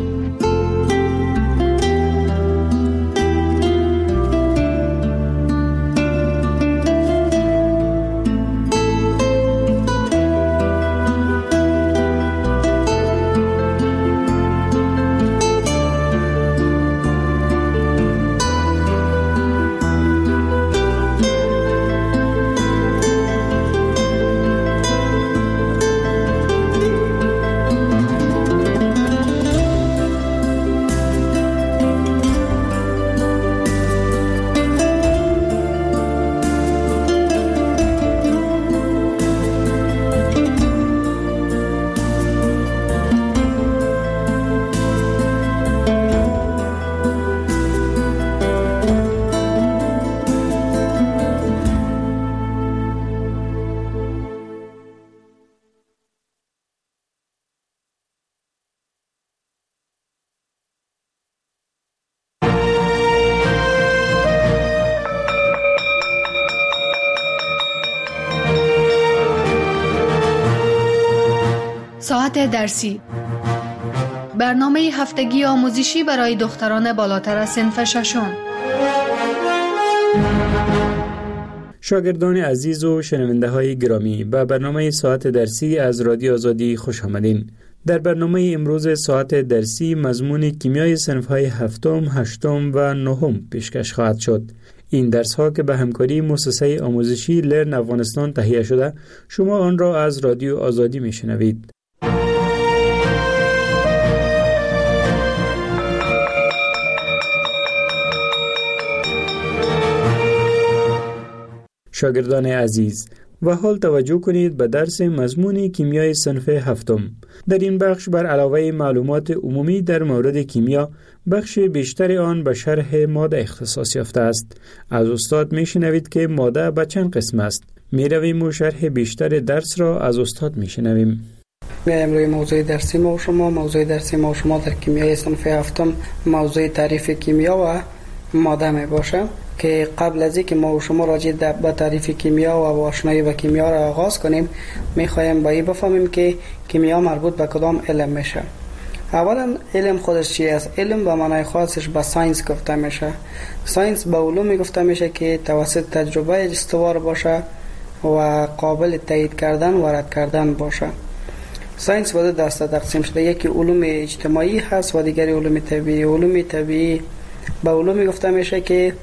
ساعت درسی، برنامه هفتگی آموزشی برای دختران بالاتر از صنف ششم. شاگردان عزیز و شنونده های گرامی، به برنامه ساعت درسی از رادیو آزادی خوش آمدین. در برنامه امروز ساعت درسی مضمون کیمیای صنف های هفتم، هشتم و نهم پیشکش خواهد شد. این درس ها که به همکاری مؤسسه آموزشی لرن افغانستان تهیه شده، شما آن را از رادیو آزادی میشنوید. شاگردان عزیز، و حال توجه کنید به درس مضمون کیمیای صنف هفتم. در این بخش بر علاوه معلومات عمومی در مورد کیمیا، بخش بیشتر آن به شرح ماده اختصاص یافته است. از استاد میشنوید که ماده به چند قسم است. میرویم و شرح بیشتر درس را از استاد میشنویم. امروز موضوع درسی ما و شما موضوع درسی ما و شما در کیمیای صنف هفتم موضوع تعریف کیمیا و ماده می باشه که قبل از اینکه ما و شما راجع به تعریف کیمیا و آشنایی با کیمیا را آغاز کنیم، میخوایم با این بفهمیم که کیمیا مربوط به کدام علم میشه. اولا علم خودش چی است؟ علم به معنای خاصش به ساینس گفته میشه. ساینس به علومی گفته میشه که توسط تجربه استوار باشه و قابل تایید کردن و رد کردن باشه. ساینس به دو دسته تقسیم شده، یکی علوم اجتماعی هست و دیگری علوم طبیعی. علوم طبیعی به علومی گفته میشه که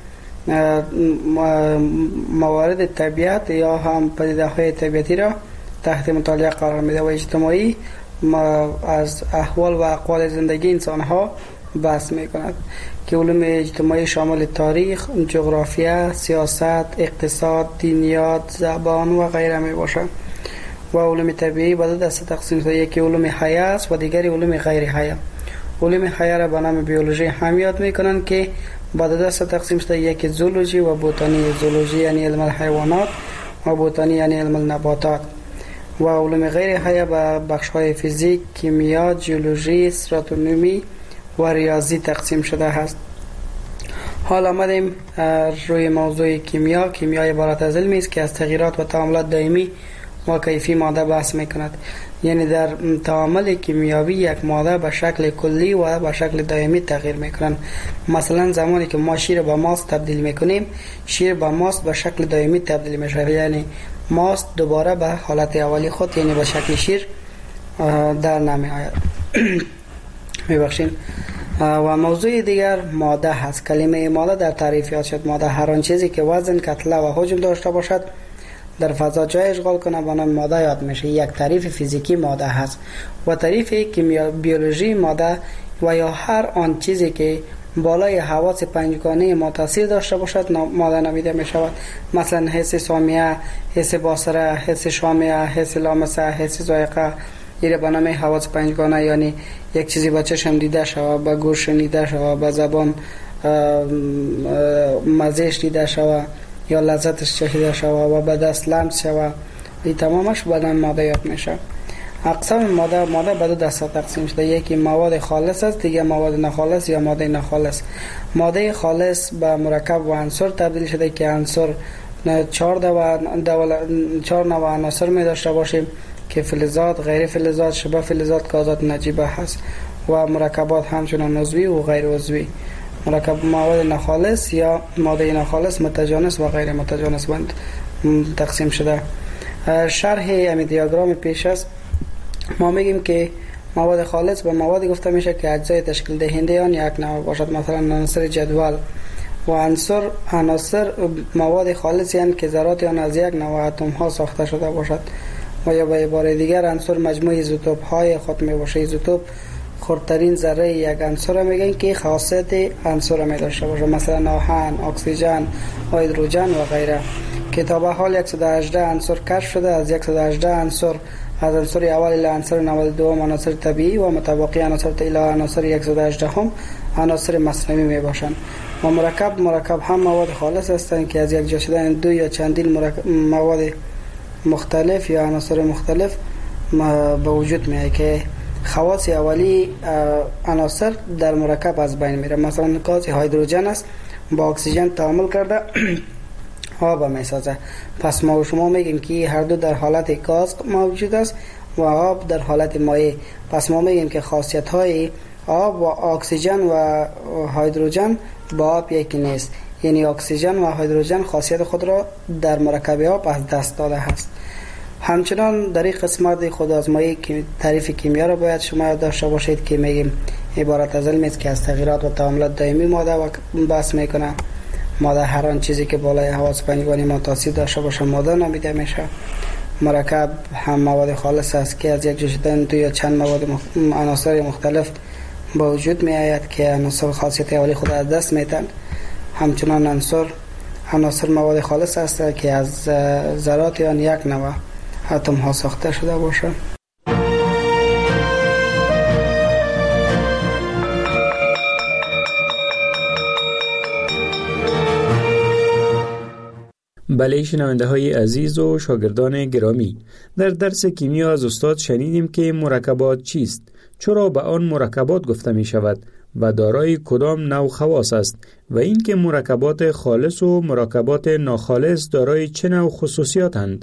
موارد طبیعت یا هم پدیده‌های طبیعتی را تحت مطالعه قرار میده، و اجتماعی از احوال و اقوال زندگی انسان‌ها بحث میکند که علوم اجتماعی شامل تاریخ، جغرافیا، سیاست، اقتصاد، دینیات، زبان و غیره می باشه. و علوم طبیعی به دو دسته تقسیم شده، یکی علوم حیه است و دیگری علوم غیر حیه. علوم حیه را به نام بیولوژی هم یاد میکنن که به دو دسته تقسیم شده، یکی زولوژی و بوتانی. زولوژی یعنی علم الحیوانات و بوتانی یعنی علم النباتات. و علوم غیر حیه به بخش‌های فیزیک، کیمیا، جیولوژی، استراتونومی و ریاضی تقسیم شده است. حال آمدیم روی موضوع کیمیا. کیمیا عبارت از علمی است که از تغییرات و تعاملات دائمی و کیفی ماده بحث میکند. یعنی در تعامل کیمیاوی یک ماده به شکل کلی و به شکل دائمی تغییر میکنند. مثلا زمانی که ما شیر به ماست تبدیل میکنیم، شیر به ماست به شکل دائمی تبدیل میشه، یعنی ماست دوباره به حالت اولی خود یعنی به شکل شیر در نمی آید. میبخشید. و موضوع دیگر ماده هست. کلمه ماده در تعریف یاد شد. ماده هر آن چیزی که وزن، کتله و حجم داشته باشد در فضا جای اشغال کنه به نام ماده یاد میشه. یک تعریف فیزیکی ماده هست و تعریف کیمیا بیولوژی ماده و یا هر آن چیزی که بالای حواس پنجگانه ما تاثیر داشته باشد ماده نامیده می شود. مثلا حس سامیه، حس بصره، حس شامه، حس لامسه، حس ذائقه، این به نام حواس پنجگانه، یعنی یک چیزی با چشم دیده شود، با گوش شنیده شود، با زبان مزهش دیده شود یا لذتش چشیده شود و به دست لمس شود، این تمامش به نام ماده یاد میشه. اقسام ماده ماده به دو دسته تقسیم شده. یکی مواد خالص است، دیگه مواد ناخالص یا ماده ناخالص. ماده خالص به مرکب و عنصر تبدیل شده که عنصر چهار و چهار نوع عناصر می داشته باشیم که فلزات، غیر فلزات، شبه فلزات، گازات نجیبه هست و مرکبات همچنان عضوی و غیر عضوی. مرکب مواد ناخالص یا ماده ناخالص متجانس و غیر متجانس بند تقسیم شده. شرح امی دیاگرام پیش است. ما میگیم که مواد خالص به مواد گفته میشه که اجزای تشکیل دهنده آن یک نوع باشد، مثلا عناصر جدول. و عناصر عناصر مواد خالص یعنی که ذرات آن از یک نوع اتم ها ساخته شده باشد. و یا به عبارت دیگر عنصر مجموع ایزوتوپ های خود می باشه. ایزوتوپ خردترین ذره یک عنصر میگن که خاصیت عنصر می داشته باشه، مثلا آهن، اکسیژن، هیدروژن و غیره. که تا به حال صد و هجده عنصر کشف شده. از صد و هجده عنصر از عنصر اول الی عنصر نود و دو عناصر طبیعی و متبقی عناصر الی عناصر صد و هجده هم عناصر مصنوعی می باشند. و مرکب مرکب هم مواد خالص هستند که از یک جا شدن دو یا چندین مواد مختلف یا عناصر مختلف به وجود میاد که خواص اولی عناصر در مرکب از بین میره. مثلا گاز هیدروژن است، با اکسیژن تعامل کرده آب میسازه. پس ما و شما میگیم که هر دو در حالت گاز موجود است و آب در حالت مایع. پس ما میگیم که خاصیت های آب و اکسیژن و هیدروژن با آب یکی نیست، یعنی اکسیژن و هیدروژن خاصیت خود را در مرکب آب از دست داده است. همچنان در این قسمت خود آزمایی که تعریف کیمیا را باید شما داشته باشید که میگیم عبارت از علمی است که از تغییرات و تعاملات دائمی ماده و بحث میکنه. ماده هر آن چیزی که بالای حواس پنجگانه ما تاثیر داشته باشه ماده نامیده میشه. مرکب هم مواد خالص است که از یک جا شدن دو یا چند مواد مخ... عناصر مختلف با وجود می آید که عناصر خاصیت اولی خود از دست میدن. همچنان عنصر عناصر مواد خالص است که از ذرات آن یک نوع اتم ها ساخته شده باشه. بله شنونده های عزیز و شاگردان گرامی، در درس کیمیا از استاد شنیدیم که مرکبات چیست، چرا به آن مرکبات گفته می شود و دارای کدام نوع خواص است و اینکه مرکبات خالص و مرکبات ناخالص دارای چه نوع خصوصیاتند.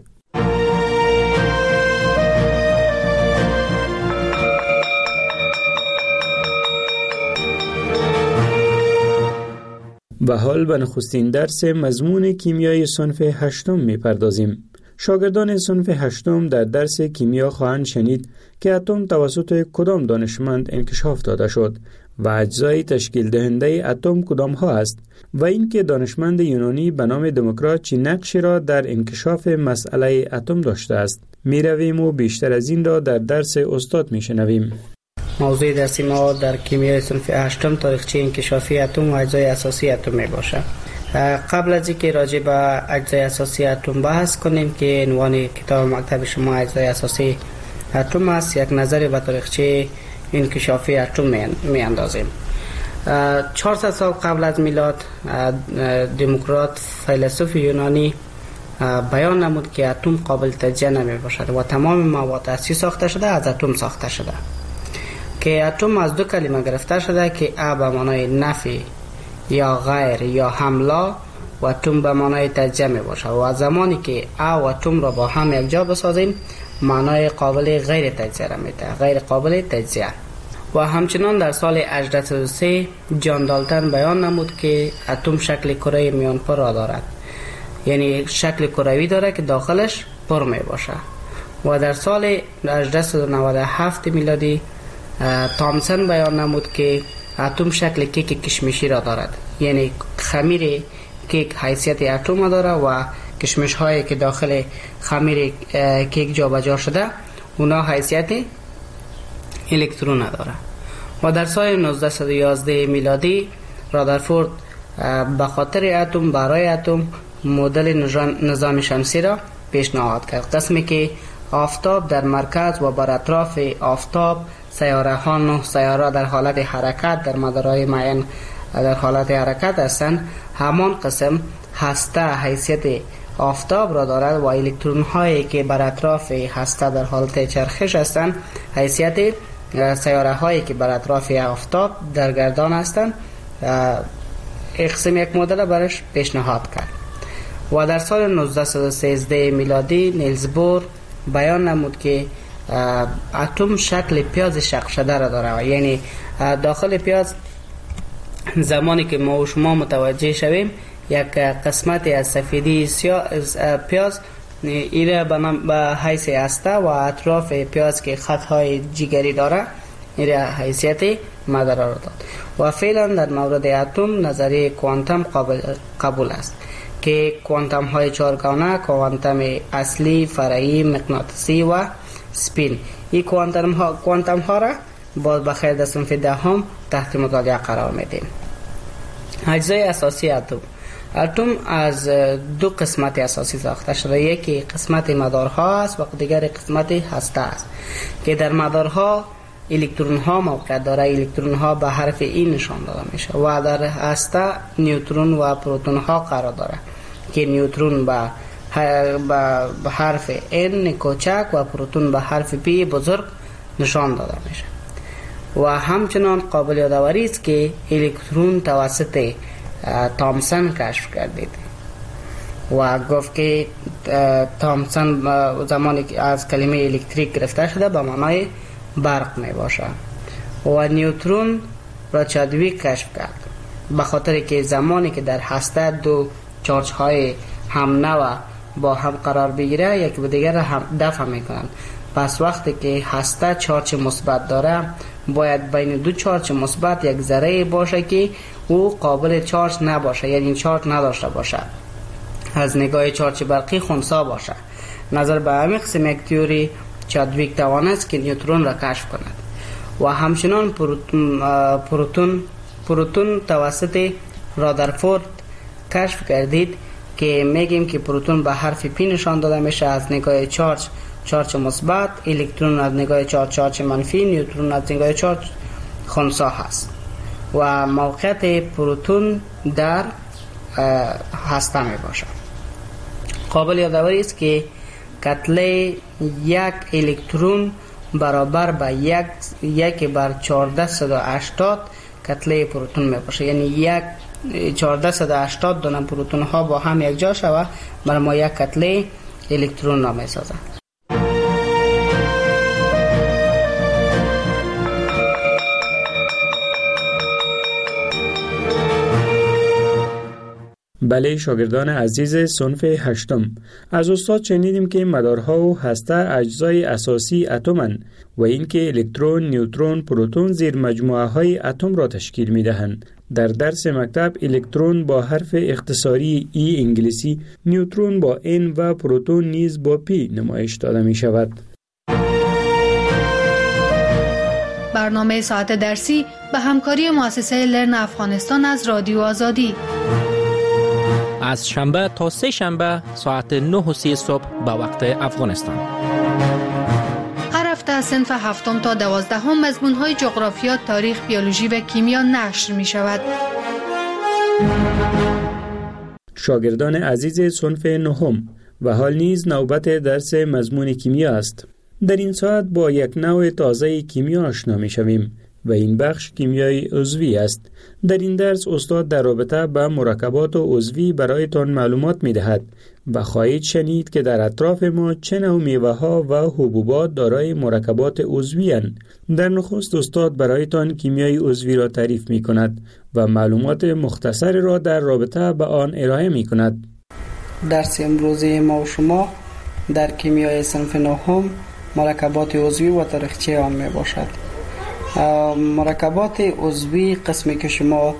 و حال به نخستین درس مضمون کیمیای صنف هشتم می پردازیم. شاگردان صنف هشتم در درس کیمیا خواهند شنید که اتم توسط کدام دانشمند انکشاف داده شد و اجزای تشکیل دهنده اتم کدام ها است و اینکه دانشمند یونانی به نام دموکریت چه نقشی را در انکشاف مسئله اتم داشته است. می رویم و بیشتر از این را در درس استاد می شنویم. موضوع درسی ما در کیمیای صنف هشتم تاریخچه انکشافی اتم و اجزای اساسی اتم می باشه. قبل از اینکه راجع به اجزای اساسی اتم بحث کنیم که عنوان کتاب مکتب شما اجزای اساسی اتم است، یک نظری به تاریخچه انکشافی اتم می اندازیم. چهارصد سال قبل از میلاد دموکریت فیلسوف یونانی بیان نمود که اتم قابل تجزیه نمی باشد و تمام مواد اصلی ساخته شده از اتم ساخته شده، که اتم از دو کلمه گرفته شده که ا به معنای نفی یا غیر یا حمله و اتم به معنای تجزیه می باشه و زمانی که ا و اتم را با هم یک جا بسازیم معنای قابل غیر تجزیه را میده، غیر قابل تجزیه. و همچنان در سال هجده صد و سه جان دالتن بیان نمود که اتم شکل کره میانپر را دارد، یعنی شکل کروی داره که داخلش پر می باشه. و در سال هجده صد و نود و هفت میلادی تامسون بیان نمود که اتم شکل کیک کشمشی را دارد، یعنی خمیر کیک حیثیت اتم داره و کشمش هایی که داخل خمیر کیک جابجا شده اونا حیثیت الکترون نداره. و در سال نوزده و یازده میلادی رادرفورد به خاطر اتم برای اتم مدل نظام شمسی را پیشنهاد کرد، قسمی که آفتاب در مرکز و بر اطراف آفتاب سیاره ها نه سیاره در حالت حرکت در مدارهای معین در حالت حرکت هستند. همان قسم هسته حیثیت آفتاب را دارد و الکترون هایی که بر اطراف هسته در حالت چرخش هستند حیثیت سیاره هایی که بر اطراف آفتاب در گردان هستند. یک قسم یک مدل برش پیشنهاد کرد. و در سال نوزده و سیزده میلادی نیلز بور بیان نمود که اتم شکل پیاز شق شده را داره، یعنی داخل پیاز زمانی که ما و شما متوجه شویم یک قسمت از سفیدی پیاز ایره به حیث هسته و اطراف پیاز که خطهای جگری داره ایره حیثیت مدار را داد. و فعلا در مورد اتم نظریه کوانتم قابل قبول است که کوانتم های چهارگانه، کوانتم اصلی، فرعی، مغناطیسی و سپین، این کوانتم ها کوانتم ها را باز بخیر در صنف دهم تحت مطالعه قرار میدیم. اجزای اساسی اتم. اتم از دو قسمت اساسی ساخته شده، یکی قسمت مدارها است و دیگر قسمت هسته است که در مدارها الکترون ها موقع داره. الکترون ها به حرف ای نشان داده میشه و در هسته نیوترون و پروتون ها قرار داره که نیوترون به به حرف ان کوچک و پروتون به حرف پی بزرگ نشان داده میشه. و همچنان قابل یادآوری است که الکترون توسط تامسون کشف گردید و گفت که تامسون زمانی که از کلمه الکتریک گرفته شده به معنای برق می باشه. و نیوترون را چادویک کشف کرد به خاطر که زمانی که در هسته دو چارج های هم نوع با هم قرار بگیره یکی به دیگر هم دفع میکنند. پس وقتی که هسته چارج مثبت داره باید بین دو چارج مثبت یک ذره باشه که او قابل چارج نباشه، یعنی چارج نداشته باشه، از نگاه چارج برقی خنثی باشه. نظر به همین قسم یک تئوری چادویک توانست که نیوترون را کشف کند. و همچنان پروتون پروتون پروتون توسط رادرفورد کشف گردید که میگیم که پروتون به حرف پی نشان داده میشه از نگاه چارج چارج مثبت، الکترون از نگاه چارج چارج منفی، نیوترون از نگاه چارج خنثی هست. و موقعیت پروتون در هسته می باشد. قابل یادآوری است که کتله یک الکترون برابر به یک یک بر چهارصد و هشتاد کتله پروتون می باشه، یعنی یک چهارصد و هشتاد دونه پروتون ها با هم یک جا شوه برای ما یک کتله الکترون را می سازند. بله شاگردان عزیز صنف هشتم، از استاد شنیدیم که مدارها و هسته اجزای اساسی اتم‌اند و اینکه الکترون، نیوترون، پروتون زیر مجموعه های اتم را تشکیل می دهند. در درس مکتب الکترون با حرف اختصاری ای انگلیسی، نیوترون با ان و پروتون نیز با پی نمایش داده می شود. برنامه ساعت درسی به همکاری مؤسسه لرن افغانستان از رادیو آزادی از شنبه تا سه شنبه ساعت نه و سی صبح به وقت افغانستان. هر هفته از صنف هفتم تا دوازدهم مضمون‌های جغرافیا، تاریخ، بیولوژی و کیمیا نشر می شود. شاگردان عزیز صنف نهم و حال نیز نوبت درس مضمون کیمیا است. در این ساعت با یک نوع تازه کیمیا آشنا می شویم و این بخش کیمیای عضوی است. در این درس استاد در رابطه با مرکبات عضوی برایتان معلومات می دهد و خواهید شنید که در اطراف ما چه نوع میوه ها و حبوبات دارای مرکبات عضوی اند. در نخست استاد برایتان کیمیای عضوی را تعریف می کند و معلومات مختصر را در رابطه با آن ارائه می کند. درس امروزی ما و شما در کیمیای صنف نهم مرکبات عضوی و تاریخچه آن می باشد. مرکبات عضوی قسمی که شما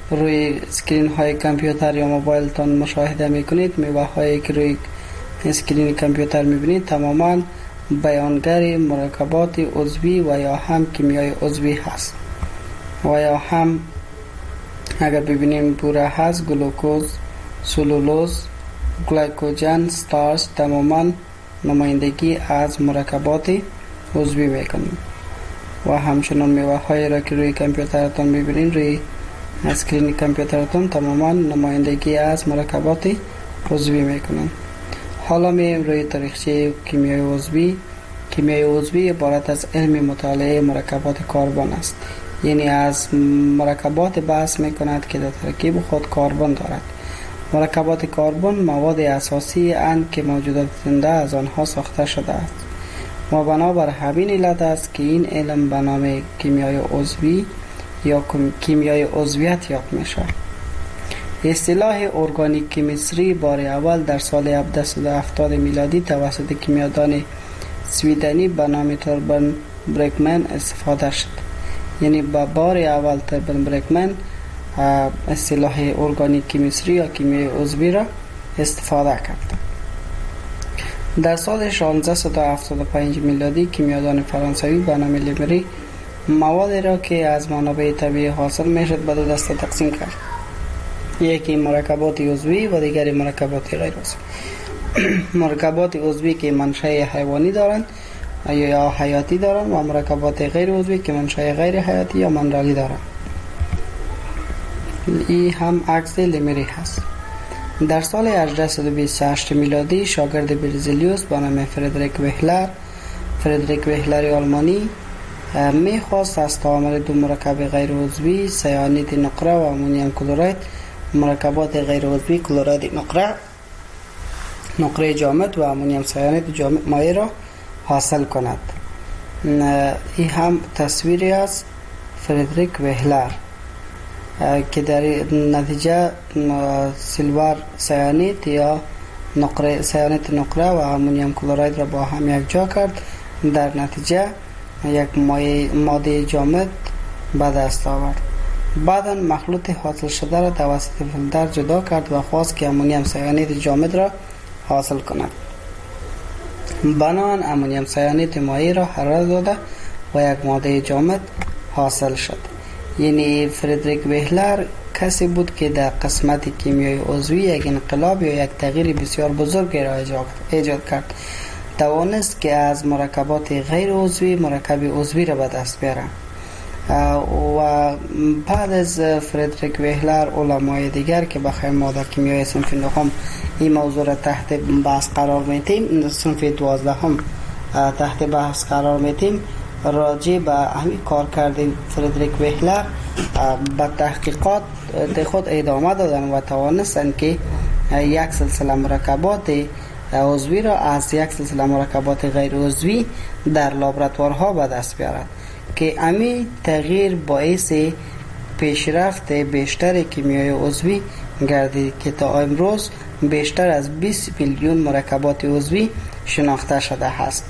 روی اسکرین های کامپیوتر یا موبایل تان مشاهده میکنید، میوه هایی که روی اسکرین کامپیوتر میبینید تماما بیانگر مرکبات عضوی و یا هم کیمیای عضوی هست و یا هم اگر ببینیم بوره هست، گلوکوز، سلولوز، گلیکوژن، استارچ تماما نمایندگی از مرکبات عضوی میکنیم. و همچنان میوه های را که روی کامپیوترتان میبینید روی اسکرین کامپیوترتان تماما نمایندگی از مرکبات عضوی میکنند. حالا میایم روی تاریخچه کیمیای عضوی. کیمیای عضوی عبارت از علم مطالعه مرکبات کربن است، یعنی از مرکبات بحث میکند که در ترکیب خود کربن دارد. مرکبات کربن مواد اساسی اند که موجودات زنده از آنها ساخته شده است و بنابر همین علت است که این علم به نام کیمیای عضوی یا کیمیای عضویت یاد میشه. اصطلاح ارگانیک کیمیستری بار اول در سال هفتصد و هفتاد میلادی توسط کیمیادان سویدنی به نام توربن برکمن استفاده شد. یعنی با بار اول توربن برکمن اصطلاح ارگانیک کیمیستری یا کیمیای عضوی را استفاده کرد. در سال شانزده و هفتاد و پنج میلادی کیمیادان فرانسوی به نام لیمری مواد را که از منابع طبیعی حاصل میشد به دو دسته تقسیم کرد. یکی مرکبات عضوی و دیگری مرکبات غیر عضوی. مرکبات عضوی که منشأ حیوانی دارند یا حیاتی دارند و مرکبات غیر عضوی که منشأ غیر حیاتی یا منرالی دارند. این هم عکس لیمری هست. در سال هجده و بیست و هشت میلادی شاگرد برزیلیوس به نام فردریک وهلر فردریک وهلر آلمانی میخواست از تعامل دو مرکب غیر عضوی سیانید نقره و امونیوم کلراید مرکبات غیر عضوی کلراید نقره نقره جامد و امونیوم سیانید جامد مایع را حاصل کند. این هم تصویری از فردریک وهلر که در نتیجه سیلور سیانید یا نقره سیانید نقره و امونیوم کلراید را با هم یک جا کرد. در نتیجه یک ماده جامد به دست آورد. بعدا مخلوط حاصل شده را توسط فیلتر جدا کرد و خواست که امونیوم سیانید جامد را حاصل کند. بنابراین امونیوم سیانید مایع را حرارت داده و یک ماده جامد حاصل شد. یعنی فردریک وهلر کسی بود که در قسمت کیمیای عضوی یک انقلاب یا یک تغییر بسیار بزرگی را ایجاد کرد. توانست که از مرکبات غیر عضوی مرکب عضوی را به دست بیاره. و بعد از فردریک وهلر علمای دیگر که بخیر ما در کیمیای صنف نهم این موضوع را تحت بحث قرار میتیم، صنف دوازدهم تحت بحث قرار میتیم، راجع به همین کار کرده فردریک وهلر به تحقیقات خود ادامه دادن و توانستند که یک سلسله مرکبات عضوی را از یک سلسله مرکبات غیر عضوی در لابراتوارها به دست بیارد که امی تغییر باعث پیشرفت بیشتر کیمیای عضوی گردید که تا امروز بیشتر از بیست میلیون مرکبات عضوی شناخته شده است.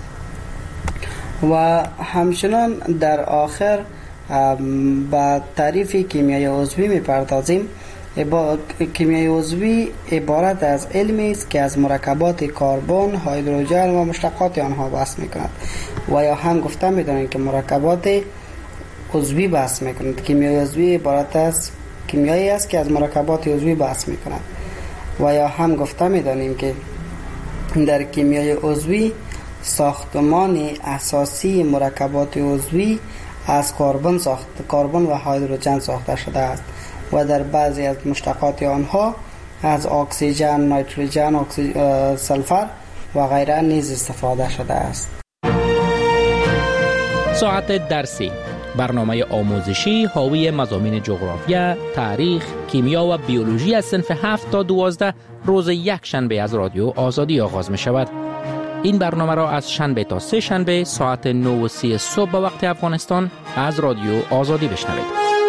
و همچنان در آخر با تعریف کیمیای عضوی میپردازیم. کیمیای عضوی عبارت از علمی است که از مرکبات کربن، هیدروژن و مشتقات آنها بحث میکند و یا هم گفته میدانیم که مرکبات عضوی بحث میکند. کیمیای عضوی عبارت از کیمیایی است که از مرکبات عضوی بحث میکند و یا هم گفته میدانیم که در کیمیای عضوی ساختمان اساسی مرکبات عضوی از کربن ساخت کربن و هیدروژن ساخته شده است و در بعضی از مشتقات آنها از اکسیژن، نیتروژن، اکسی... سلفر و غیره نیز استفاده شده است. ساعت درسی، برنامه آموزشی حاوی مضامین جغرافیا، تاریخ، کیمیا و بیولوژی از صنف هفت تا دوازده روز یک شنبه از رادیو آزادی آغاز می شود. این برنامه را از شنبه تا سه شنبه ساعت نه و سی صبح به وقت افغانستان از رادیو آزادی بشنوید.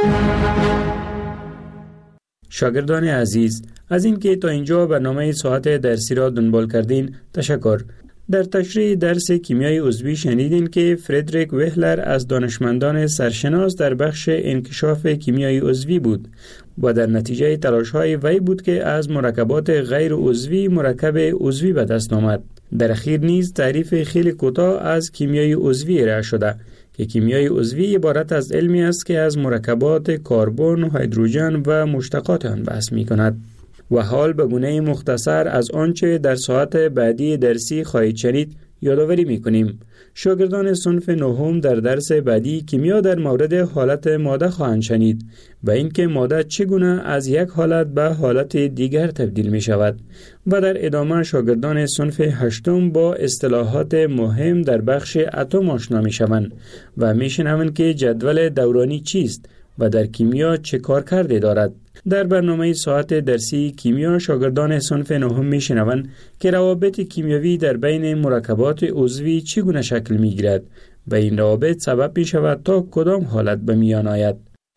شاگردان عزیز، از اینکه تا اینجا برنامه ساعت درسی را دنبال کردین تشکر. در تشریح درس کیمیای عضوی شنیدین که فردریک وهلر از دانشمندان سرشناس در بخش انکشاف کیمیای عضوی بود. و در نتیجه تلاش‌های وی بود که از مرکبات غیر عضوی مرکب عضوی به دست آمد. در اخیر نیز تعریف خیلی کوتاه از کیمیای عضوی ارائه شده که کیمیای عضوی عبارت از علمی است که از مرکبات کربن و هیدروژن و مشتقات آن بحث می‌کند. و حال به گونه مختصر از آنچه در ساعت بعدی درسی خواهید شنید یادآوری می‌کنیم. شاگردان صنف نهم در درس بعدی کیمیا در مورد حالت ماده خواهند شنید و اینکه ماده چگونه از یک حالت به حالت دیگر تبدیل می شود و در ادامه شاگردان صنف هشتم با اصطلاحات مهم در بخش اتم آشنا می شوند و می شنوند که جدول دورانی چیست و در کیمیا چه کارکردی دارد. در برنامه ساعت درسی کیمیا شاگردان صنف نهم می شنوند که روابط کیمیاوی در بین مرکبات عضوی چگونه شکل می گیرد و این روابط سبب می شود تا کدام حالت به میان آید.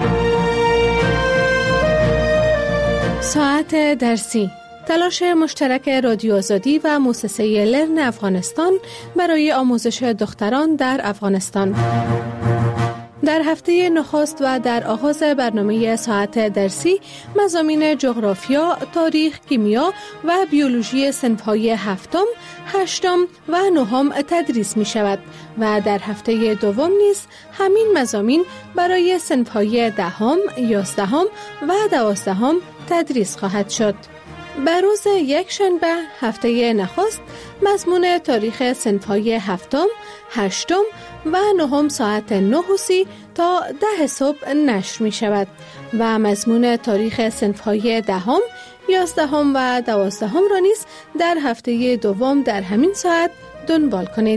ساعت درسی تلاش مشترک رادیو آزادی و مؤسسه لرن افغانستان برای آموزش دختران در افغانستان. در هفته نخست و در آغاز برنامه ساعت درسی مضامین جغرافیا، تاریخ، کیمیا و بیولوژی صنف‌های هفتم، هشتم و نهم تدریس می شود و در هفته دوم نیز همین مضامین برای صنف‌های دهم، یازدهم و دوازدهم تدریس خواهد شد. به روز یک شنبه هفته نخست مضمون تاریخ صنف‌های هفتم، هشتم و نهم ساعت نه و سی تا ده صبح نشر می شود و مضمون تاریخ صنف‌های دهم، یازدهم و دوازدهم را نیز در هفته دوم در همین ساعت دنبال کنید.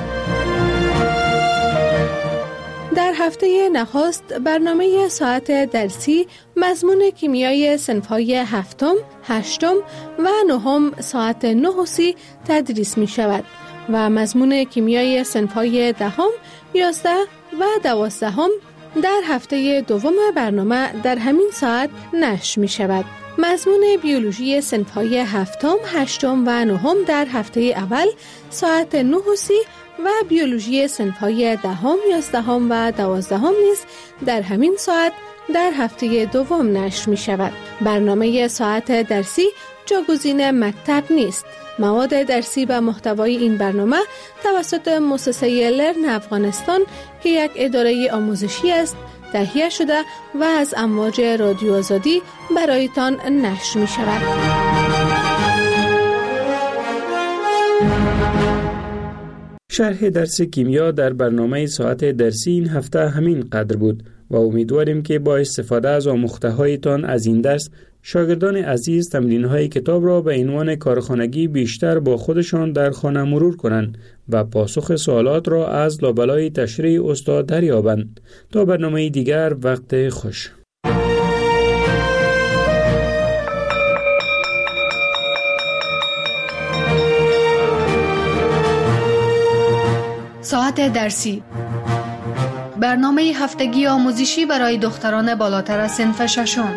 در هفته نخست برنامه ساعت درسی مضمون کیمیای صنف‌های هفتم، هشتم و نهم ساعت نه و سی تدریس می شود و مضمون کیمیای صنف‌های دهم، یازده و دوازدهم در هفته دوم برنامه در همین ساعت نشر می شود. مضمون بیولوژی صنف‌های هفتم، هشتم و نهم در هفته اول ساعت نه و سی و بیولوژی صنف‌های دهم، یازدهم و دوازدهم نیز در همین ساعت در هفته دوم نشر می شود. برنامه ساعت درسی جاگزین مکتب نیست. مواد درسی و محتوای این برنامه توسط مؤسسه لرن افغانستان که یک اداره آموزشی است تهیه شده و از امواج رادیو آزادی برایتان نشر می شود. شرح درس کیمیا در برنامه ساعت درسی این هفته همین قدر بود و امیدواریم که با استفاده از آموخته‌هایتان از این درس شاگردان عزیز تمرین‌های کتاب را به عنوان کارخانگی بیشتر با خودشان در خانه مرور کنند و پاسخ سوالات را از لابلای تشریح استاد دریابند. تا برنامه دیگر وقت خوش. ساعت درسی برنامه هفتگی آموزشی برای دختران بالاتر از صنف ششم.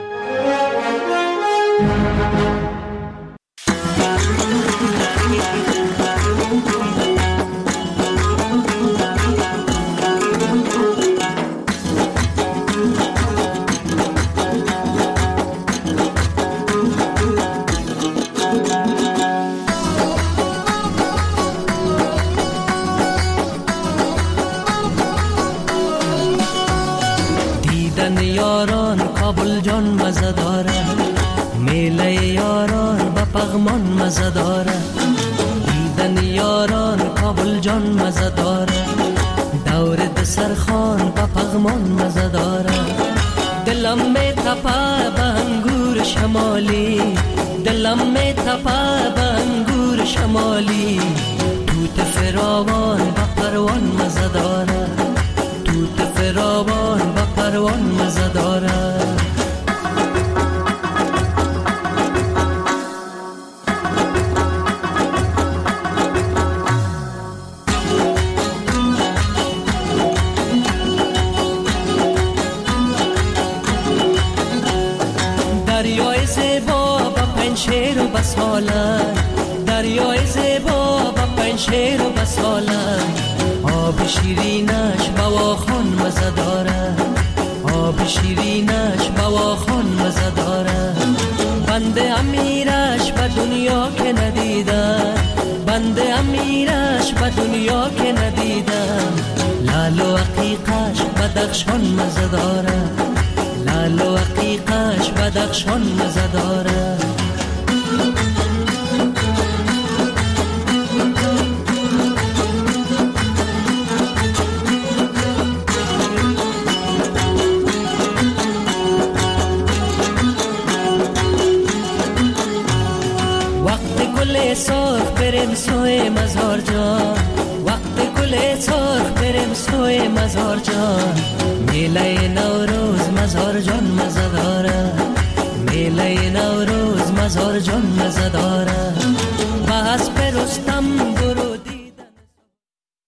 کابل جان مزه داره، میله یاران با پغمان مزه داره. دیدن یاران کابل جان مزه داره، دور دسرخان با پغمان مزه داره. دلم می تپه به انگور شمالی، دلم می تپه به انگور شمالی. توت فراوان با پروان مزه داره، توت فراوان با پروان مزه داره. دریای زیبا با پنشیر و بسالن، دریای زیبا با پنشیر و بسالن. آب شیرینش با واخان مزه داره، آب شیرینش بواخان مزه داره. بنده امیرش به دنیا که ندیدم، بنده امیرش به دنیا که ندیدم. لال و عقیقش بدخشان مزه داره، لال و عقیقش بدخشان مزه داره. سرخ بریم سوی مزار جان، وقت گل سرخ بریم سوی مزار جان. میله نوروز مزار جان مزه داره، میله نوروز مزار جان مزه داره. با اسب رستم